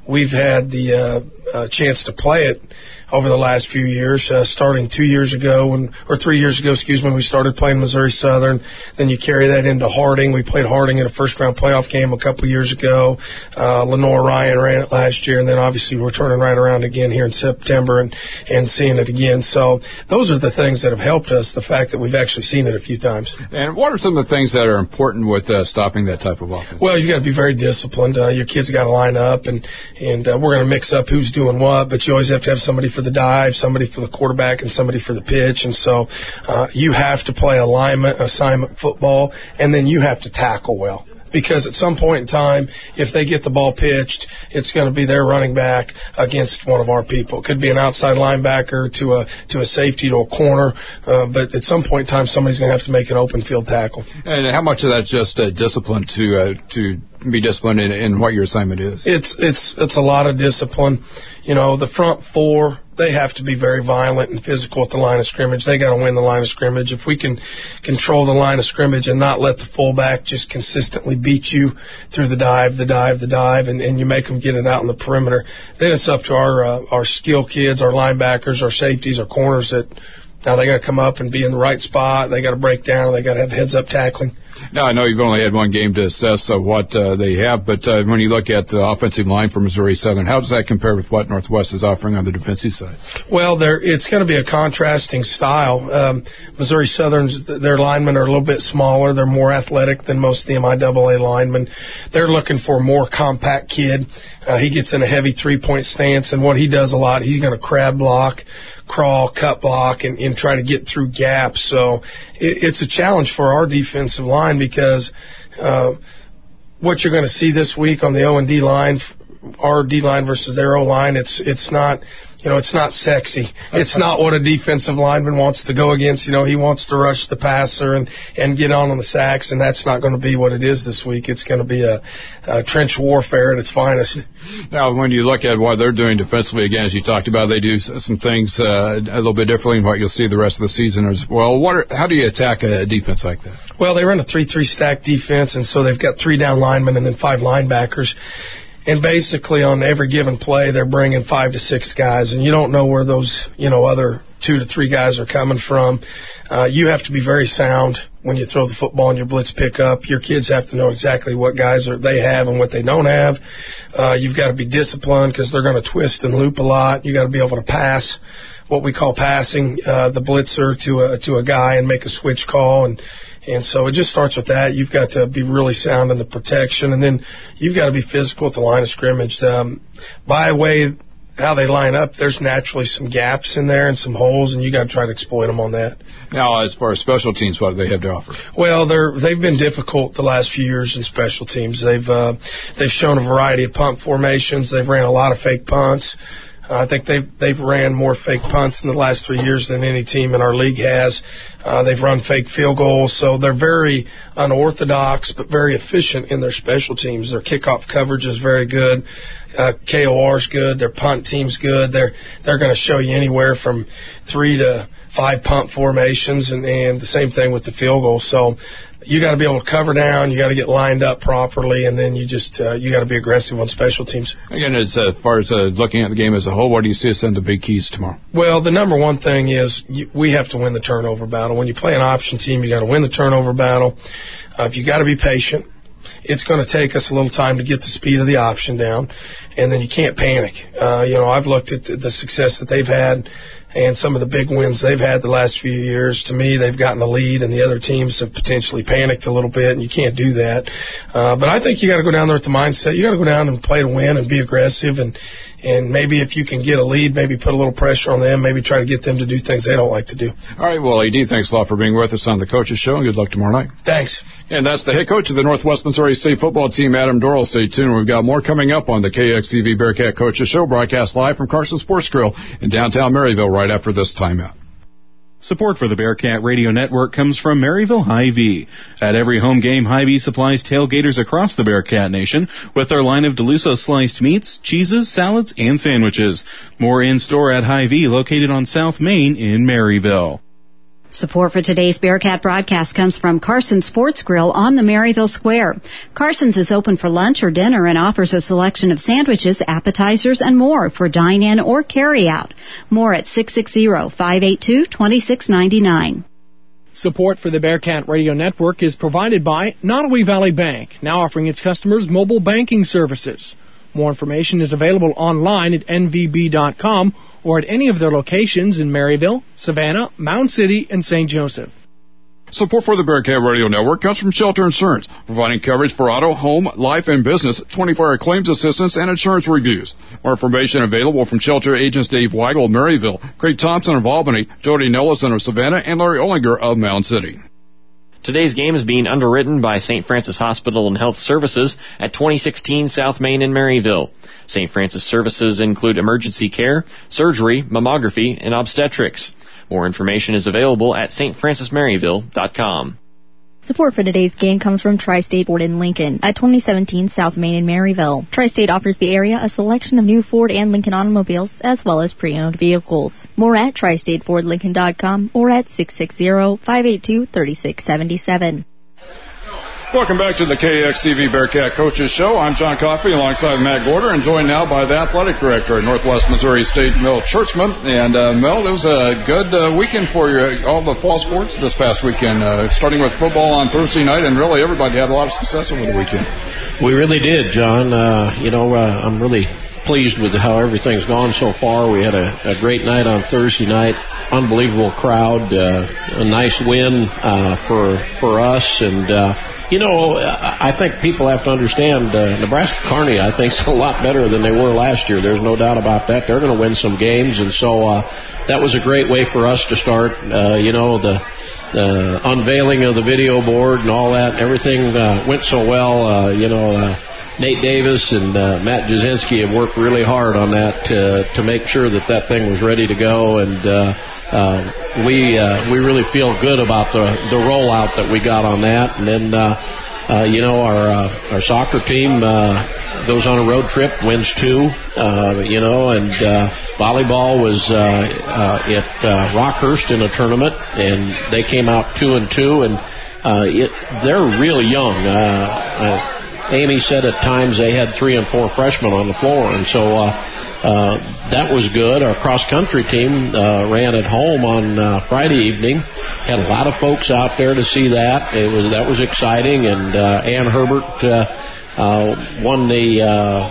we've had the uh, uh, chance to play it over the last few years, uh, starting two years ago, when, or three years ago, excuse me, when we started playing Missouri Southern. Then you carry that into Harding. We played Harding in a first-round playoff game a couple years ago. Uh, Lenore Ryan ran it last year, and then obviously we're turning right around again here in September and, and seeing it again. So those are the things that have helped us, the fact that we've actually seen it a few times. And what are some of the things that are important with uh, stopping that type of offense? Well, you've got to be very disciplined. Uh, your kids got to line up, and, and uh, we're going to mix up who's doing what, but you always have to have somebody for the dive, somebody for the quarterback, and somebody for the pitch. And so uh, you have to play alignment, assignment football, and then you have to tackle well. Because at some point in time, if they get the ball pitched, it's going to be their running back against one of our people. It could be an outside linebacker to a to a safety to a corner, uh, but at some point in time, somebody's going to have to make an open field tackle. And how much of that's just uh, discipline to uh, to be disciplined in, in what your assignment is? It's it's it's a lot of discipline. You know, the front four, they have to be very violent and physical at the line of scrimmage. They got to win the line of scrimmage. If we can control the line of scrimmage and not let the fullback just consistently beat you through the dive, the dive, the dive, and, and you make them get it out in the perimeter, then it's up to our uh, our skill kids, our linebackers, our safeties, our corners that now they got to come up and be in the right spot. They got to break down. They got to have heads-up tackling. Now, I know you've only had one game to assess uh, what uh, they have, but uh, when you look at the offensive line for Missouri Southern, how does that compare with what Northwest is offering on the defensive side? Well, there it's going to be a contrasting style. Um, Missouri Southern's, their linemen are a little bit smaller. They're more athletic than most of the M I A A linemen. They're looking for a more compact kid. Uh, he gets in a heavy three-point stance, and what he does a lot, he's going to crab block, crawl, cut block, and, and try to get through gaps. So it, it's a challenge for our defensive line because uh, what you're going to see this week on the O and D line, our D line versus their O line, it's it's not. You know, it's not sexy. It's not what a defensive lineman wants to go against. You know, he wants to rush the passer and, and get on on the sacks, and that's not going to be what it is this week. It's going to be a, a trench warfare at its finest. Now, when you look at what they're doing defensively, again, as you talked about, they do some things uh, a little bit differently than what you'll see the rest of the season as well. What are, how do you attack a defense like that? Well, they run a three three stack defense, and so they've got three down linemen and then five linebackers. And basically on every given play, they're bringing five to six guys, and you don't know where those, you know, other two to three guys are coming from. Uh, you have to be very sound when you throw the football in your blitz pickup. Your kids have to know exactly what guys are, they have and what they don't have. Uh, you've got to be disciplined because they're going to twist and loop a lot. You've got to be able to pass, what we call passing uh, the blitzer to a, to a guy and make a switch call. And And so it just starts with that. You've got to be really sound in the protection, and then you've got to be physical at the line of scrimmage. Um, by the way, how they line up, there's naturally some gaps in there and some holes, and you got to try to exploit them on that. Now, as far as special teams, what do they have to offer? Well, they're they've been difficult the last few years in special teams. They've uh, they've shown a variety of punt formations. They've ran a lot of fake punts. Uh, I think they've they've ran more fake punts in the last three years than any team in our league has. Uh, they've run fake field goals, so they're very unorthodox but very efficient in their special teams. Their kickoff coverage is very good. Uh, K O R's good. Their punt team's good. They're they're going to show you anywhere from three to five punt formations, and, and the same thing with the field goal. So you got to be able to cover down. You got to get lined up properly, and then you just uh, you got to be aggressive on special teams. Again, as uh, far as uh, looking at the game as a whole, what do you see as some of the big keys tomorrow? Well, the number one thing is you, we have to win the turnover battle. When you play an option team, you got to win the turnover battle. Uh, if you got to be patient. It's going to take us a little time to get the speed of the option down, and then you can't panic. Uh, you know, I've looked at the, the success that they've had and some of the big wins they've had the last few years. To me, they've gotten the lead, and the other teams have potentially panicked a little bit, and you can't do that. Uh, but I think you got to go down there with the mindset. You got to go down and play to win and be aggressive, and and maybe if you can get a lead, maybe put a little pressure on them, maybe try to get them to do things they don't like to do. All right, well, A D, thanks a lot for being with us on the Coaches Show, and good luck tomorrow night. Thanks. And that's the head coach of the Northwest Missouri State football team, Adam Dorrell. Stay tuned. We've got more coming up on the K X C V Bearcat Coaches Show, broadcast live from Carson Sports Grill in downtown Maryville right after this timeout. Support for the Bearcat Radio Network comes from Maryville Hy-Vee. At every home game, Hy-Vee supplies tailgaters across the Bearcat Nation with their line of DeLusso sliced meats, cheeses, salads, and sandwiches. More in-store at Hy-Vee, located on South Main in Maryville. Support for today's Bearcat broadcast comes from Carson's Sports Grill on the Maryville Square. Carson's is open for lunch or dinner and offers a selection of sandwiches, appetizers, and more for dine-in or carry-out. More at six six zero, five eight two, two six nine nine. Support for the Bearcat Radio Network is provided by Nottoway Valley Bank, now offering its customers mobile banking services. More information is available online at N V B dot com or at any of their locations in Maryville, Savannah, Mound City, and Saint Joseph. Support for the Bearcat Radio Network comes from Shelter Insurance, providing coverage for auto, home, life, and business, twenty-four hour claims assistance, and insurance reviews. More information available from Shelter agents Dave Weigel of Maryville, Craig Thompson of Albany, Jody Nellison of Savannah, and Larry Ollinger of Mound City. Today's game is being underwritten by Saint Francis Hospital and Health Services at twenty sixteen South Main in Maryville. Saint Francis services include emergency care, surgery, mammography, and obstetrics. More information is available at S T Francis Maryville dot com. Support for today's game comes from Tri-State Ford in Lincoln at twenty seventeen South Main in Maryville. Tri-State offers the area a selection of new Ford and Lincoln automobiles as well as pre-owned vehicles. More at Tri State Ford Lincoln dot com or at six six zero, five eight two, three six seven seven. Welcome back to the K X T V Bearcat Coaches Show. I'm John Coffey alongside Matt Gorder and joined now by the athletic director at Northwest Missouri State, Mel Churchman. And uh, Mel, it was a good uh, weekend for you, all the fall sports this past weekend, uh, starting with football on Thursday night, and really everybody had a lot of success over the weekend. We really did, John. Uh, you know, uh, I'm really pleased with how everything's gone so far. We had a, a great night on Thursday night, unbelievable crowd, uh, a nice win uh, for for us, and uh, you know, I think people have to understand uh, Nebraska Kearney, I think, is a lot better than they were last year. There's no doubt about that. They're going to win some games, and so uh, that was a great way for us to start. Uh, you know, the the unveiling of the video board and all that, everything uh, went so well. Uh, you know, uh, Nate Davis and uh, Matt Jasinski have worked really hard on that to, to make sure that that thing was ready to go, and uh, uh, we uh, we really feel good about the the rollout that we got on that. And then uh, uh, you know, our uh, our soccer team uh, goes on a road trip, wins two, uh, you know, and uh, volleyball was uh, uh, at uh, Rockhurst in a tournament, and they came out two and two, and uh, it, they're really young. Uh, uh, Amy said at times they had three and four freshmen on the floor, and so uh, uh, that was good. Our cross-country team uh, ran at home on uh, Friday evening. Had a lot of folks out there to see that. It was that was exciting, and uh, Ann Herbert uh, uh, won the uh,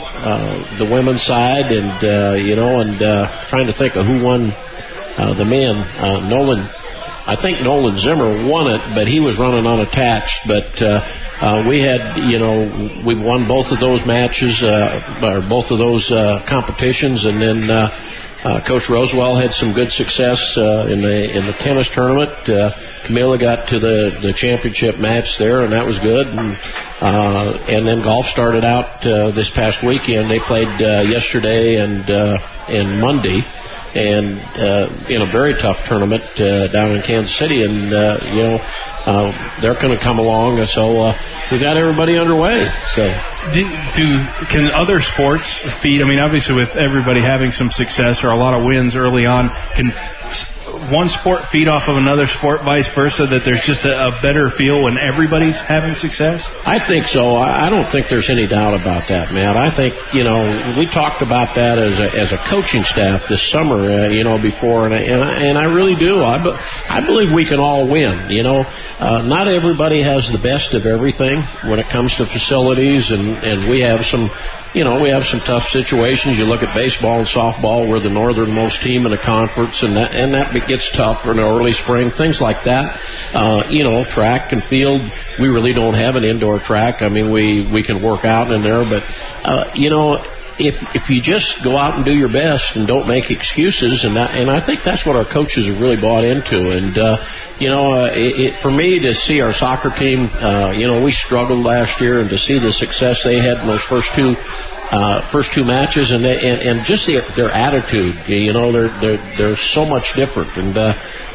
uh, the women's side, and uh, you know, and uh, trying to think of who won uh, the men. Uh, Nolan. I think Nolan Zimmer won it, but he was running unattached. But uh, uh, we had, you know, we won both of those matches, uh, or both of those uh, competitions, and then uh, uh, Coach Rosewell had some good success uh, in the in the tennis tournament. Uh, Camilla got to the, the championship match there, and that was good. And, uh, and then golf started out uh, this past weekend. They played uh, yesterday and uh, and Monday. And uh, in a very tough tournament uh, down in Kansas City, and uh, you know uh, they're going to come along. So uh, we got everybody underway. So, do, do can other sports feed? I mean, obviously, with everybody having some success or a lot of wins early on, can one sport feed off of another sport, vice versa, that there's just a, a better feel when everybody's having success? I think so. I, I don't think there's any doubt about that, Matt. I think, you know, we talked about that as a, as a coaching staff this summer, uh, you know, before, and I, and I, and I really do. I, be, I believe we can all win, you know. Uh, not everybody has the best of everything when it comes to facilities, and, and we have some... You know, we have some tough situations. You look at baseball and softball, we're the northernmost team in the conference, and that and that gets tough in the early spring, things like that. Uh, you know, track and field, we really don't have an indoor track. I mean, we, we can work out in there, but, uh, you know, if if you just go out and do your best and don't make excuses, and that, and I think that's what our coaches have really bought into. And, uh, you know, uh, it, it, for me to see our soccer team, uh, you know, we struggled last year, and to see the success they had in those first two Uh, first two matches, and, they, and and just their, their attitude, you know, they're they're they're so much different, and uh,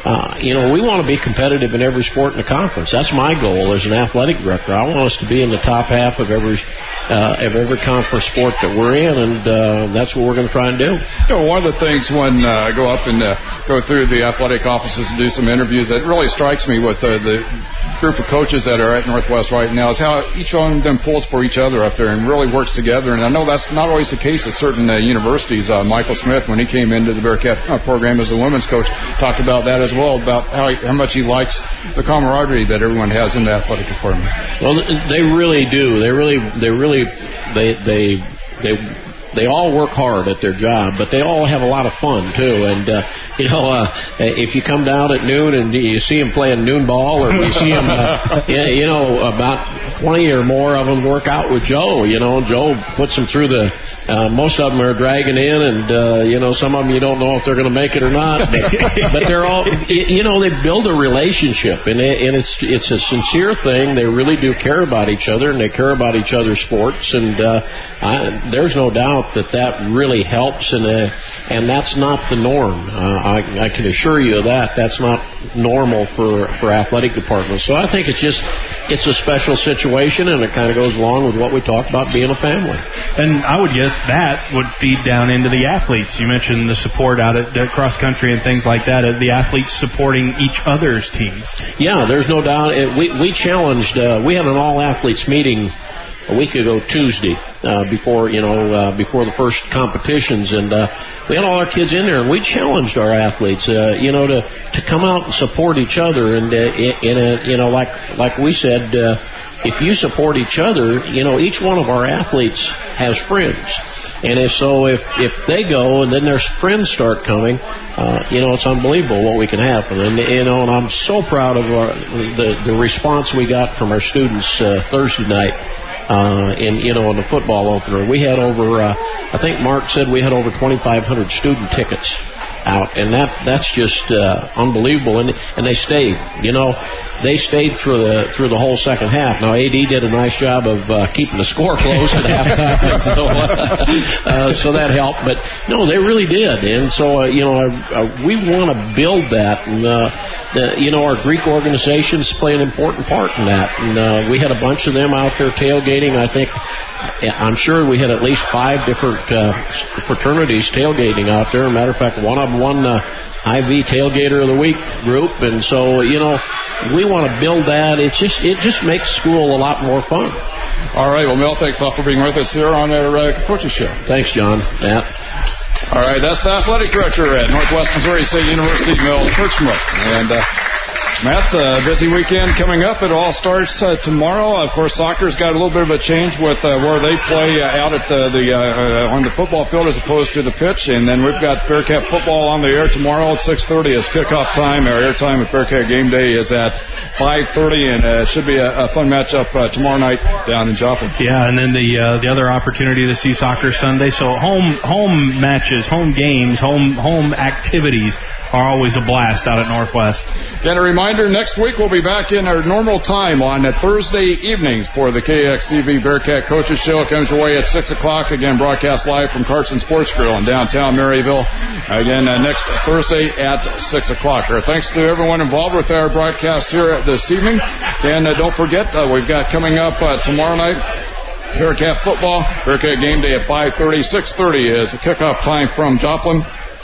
uh, you know, we want to be competitive in every sport in the conference. That's my goal as an athletic director. I want us to be in the top half of every uh, of every conference sport that we're in, and uh, that's what we're going to try and do. You know, one of the things when uh, I go up and uh, go through the athletic offices and do some interviews, that really strikes me with uh, the group of coaches that are at Northwest right now is how each one of them pulls for each other up there and really works together. And I know that's not always the case at certain uh, universities. Uh, Michael Smith, when he came into the Bearcat uh, program as a women's coach, talked about that as well, about how, he, how much he likes the camaraderie that everyone has in the athletic department. Well, they really do. They really, they really, they, they, they. They all work hard at their job, but they all have a lot of fun, too. And, uh, you know, uh, if you come down at noon and you see them playing noon ball, or you see them, uh, you know, about twenty or more of them work out with Joe. You know, Joe puts them through the, uh, most of them are dragging in, and, uh, you know, some of them you don't know if they're going to make it or not. But, but they're all, you know, they build a relationship, and, they, and it's it's a sincere thing. They really do care about each other, and they care about each other's sports. And uh, I, there's no doubt that that really helps, and uh, and that's not the norm. Uh, I, I can assure you of that. That's not normal for, for athletic departments. So I think it's just it's a special situation, and it kind of goes along with what we talked about being a family. And I would guess that would feed down into the athletes. You mentioned the support out at cross country and things like that. The athletes supporting each other's teams. Yeah, there's no doubt. It, we we challenged. Uh, we had an all athletes meeting a week ago Tuesday, uh, before, you know, uh, before the first competitions, and, uh, we had all our kids in there, and we challenged our athletes, uh, you know, to, to come out and support each other, and, uh, in a, you know, like, like we said, uh, if you support each other, you know, each one of our athletes has friends. And if so, if, if they go and then their friends start coming, uh, you know, it's unbelievable what we can happen. And, you know, and I'm so proud of our, the, the response we got from our students, uh, Thursday night. Uh, in, you know, in the football opener. We had over, uh, I think Mark said we had over twenty-five hundred student tickets out, and that, that's just, uh, unbelievable. And, and they stayed, you know, they stayed through the, through the whole second half. Now, A D did a nice job of, uh, keeping the score close at halftime, so, uh, uh, so that helped. But, no, they really did. And so, uh, you know, uh, uh, we want to build that. And, uh, the, you know, our Greek organizations play an important part in that. And, uh, we had a bunch of them out there tailgating. I think, I'm sure we had at least five different, uh, fraternities tailgating out there. Matter of fact, one of them won the I V Tailgater of the Week group, and so, you know, we want to build that. It's just, it just makes school a lot more fun. All right, well, Mel, thanks a lot for being with us here on our uh, Coaches Show. Thanks, John. Matt. All right, that's the athletic director at Northwest Missouri State University, Mel Kirchmuth. And, uh, Matt, uh, busy weekend coming up. It all starts uh, tomorrow. Of course, soccer's got a little bit of a change with uh, where they play uh, out at the, the uh, uh, on the football field as opposed to the pitch. And then we've got Bearcat football on the air tomorrow at six thirty as kickoff time. Our airtime at Bearcat Game Day is at five thirty, and uh, it should be a, a fun matchup uh, tomorrow night down in Joplin. Yeah, and then the uh, the other opportunity to see soccer Sunday. So home home matches, home games, home home activities are always a blast out at Northwest. And a reminder, next week we'll be back in our normal time on Thursday evenings for the K X C V Bearcat Coaches Show. It comes your way at six o'clock. Again, broadcast live from Carson Sports Grill in downtown Maryville. Again, uh, next Thursday at six o'clock. Our thanks to everyone involved with our broadcast here this evening. And uh, don't forget, uh, we've got coming up uh, tomorrow night, Bearcat football, Bearcat Game Day at five thirty. six thirty is the kickoff time from Joplin,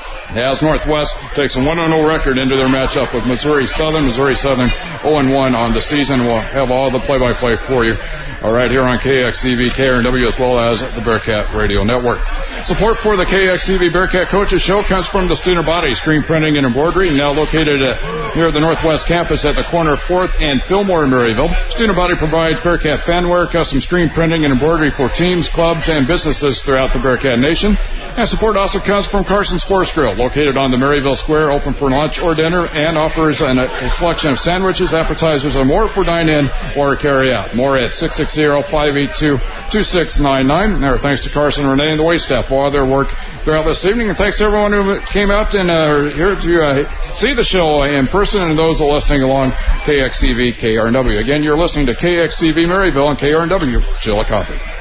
as Northwest takes a one and oh record into their matchup with Missouri Southern. Missouri Southern oh and one on the season. We'll have all the play-by-play for you. All right, here on K X C V, K R N W, as well as the Bearcat Radio Network. Support for the K X C V Bearcat Coaches Show comes from the Student Body Screen Printing and Embroidery, now located at, near the Northwest Campus at the corner of fourth and Fillmore in Maryville. Student Body provides Bearcat fanware, custom screen printing and embroidery for teams, clubs, and businesses throughout the Bearcat Nation. And support also comes from Carson Sports Grill, located on the Maryville Square, open for lunch or dinner, and offers an, a selection of sandwiches, appetizers, and more for dine-in or carry-out. More at six six zero, five eight two, two six nine nine. And our thanks to Carson and Renee and the wait staff for all their work throughout this evening. And thanks to everyone who came out and uh, here to uh, see the show in person, and those who are listening along K X C V, K R N W. Again, you're listening to K X C V Maryville and K R N W, Chillicothe.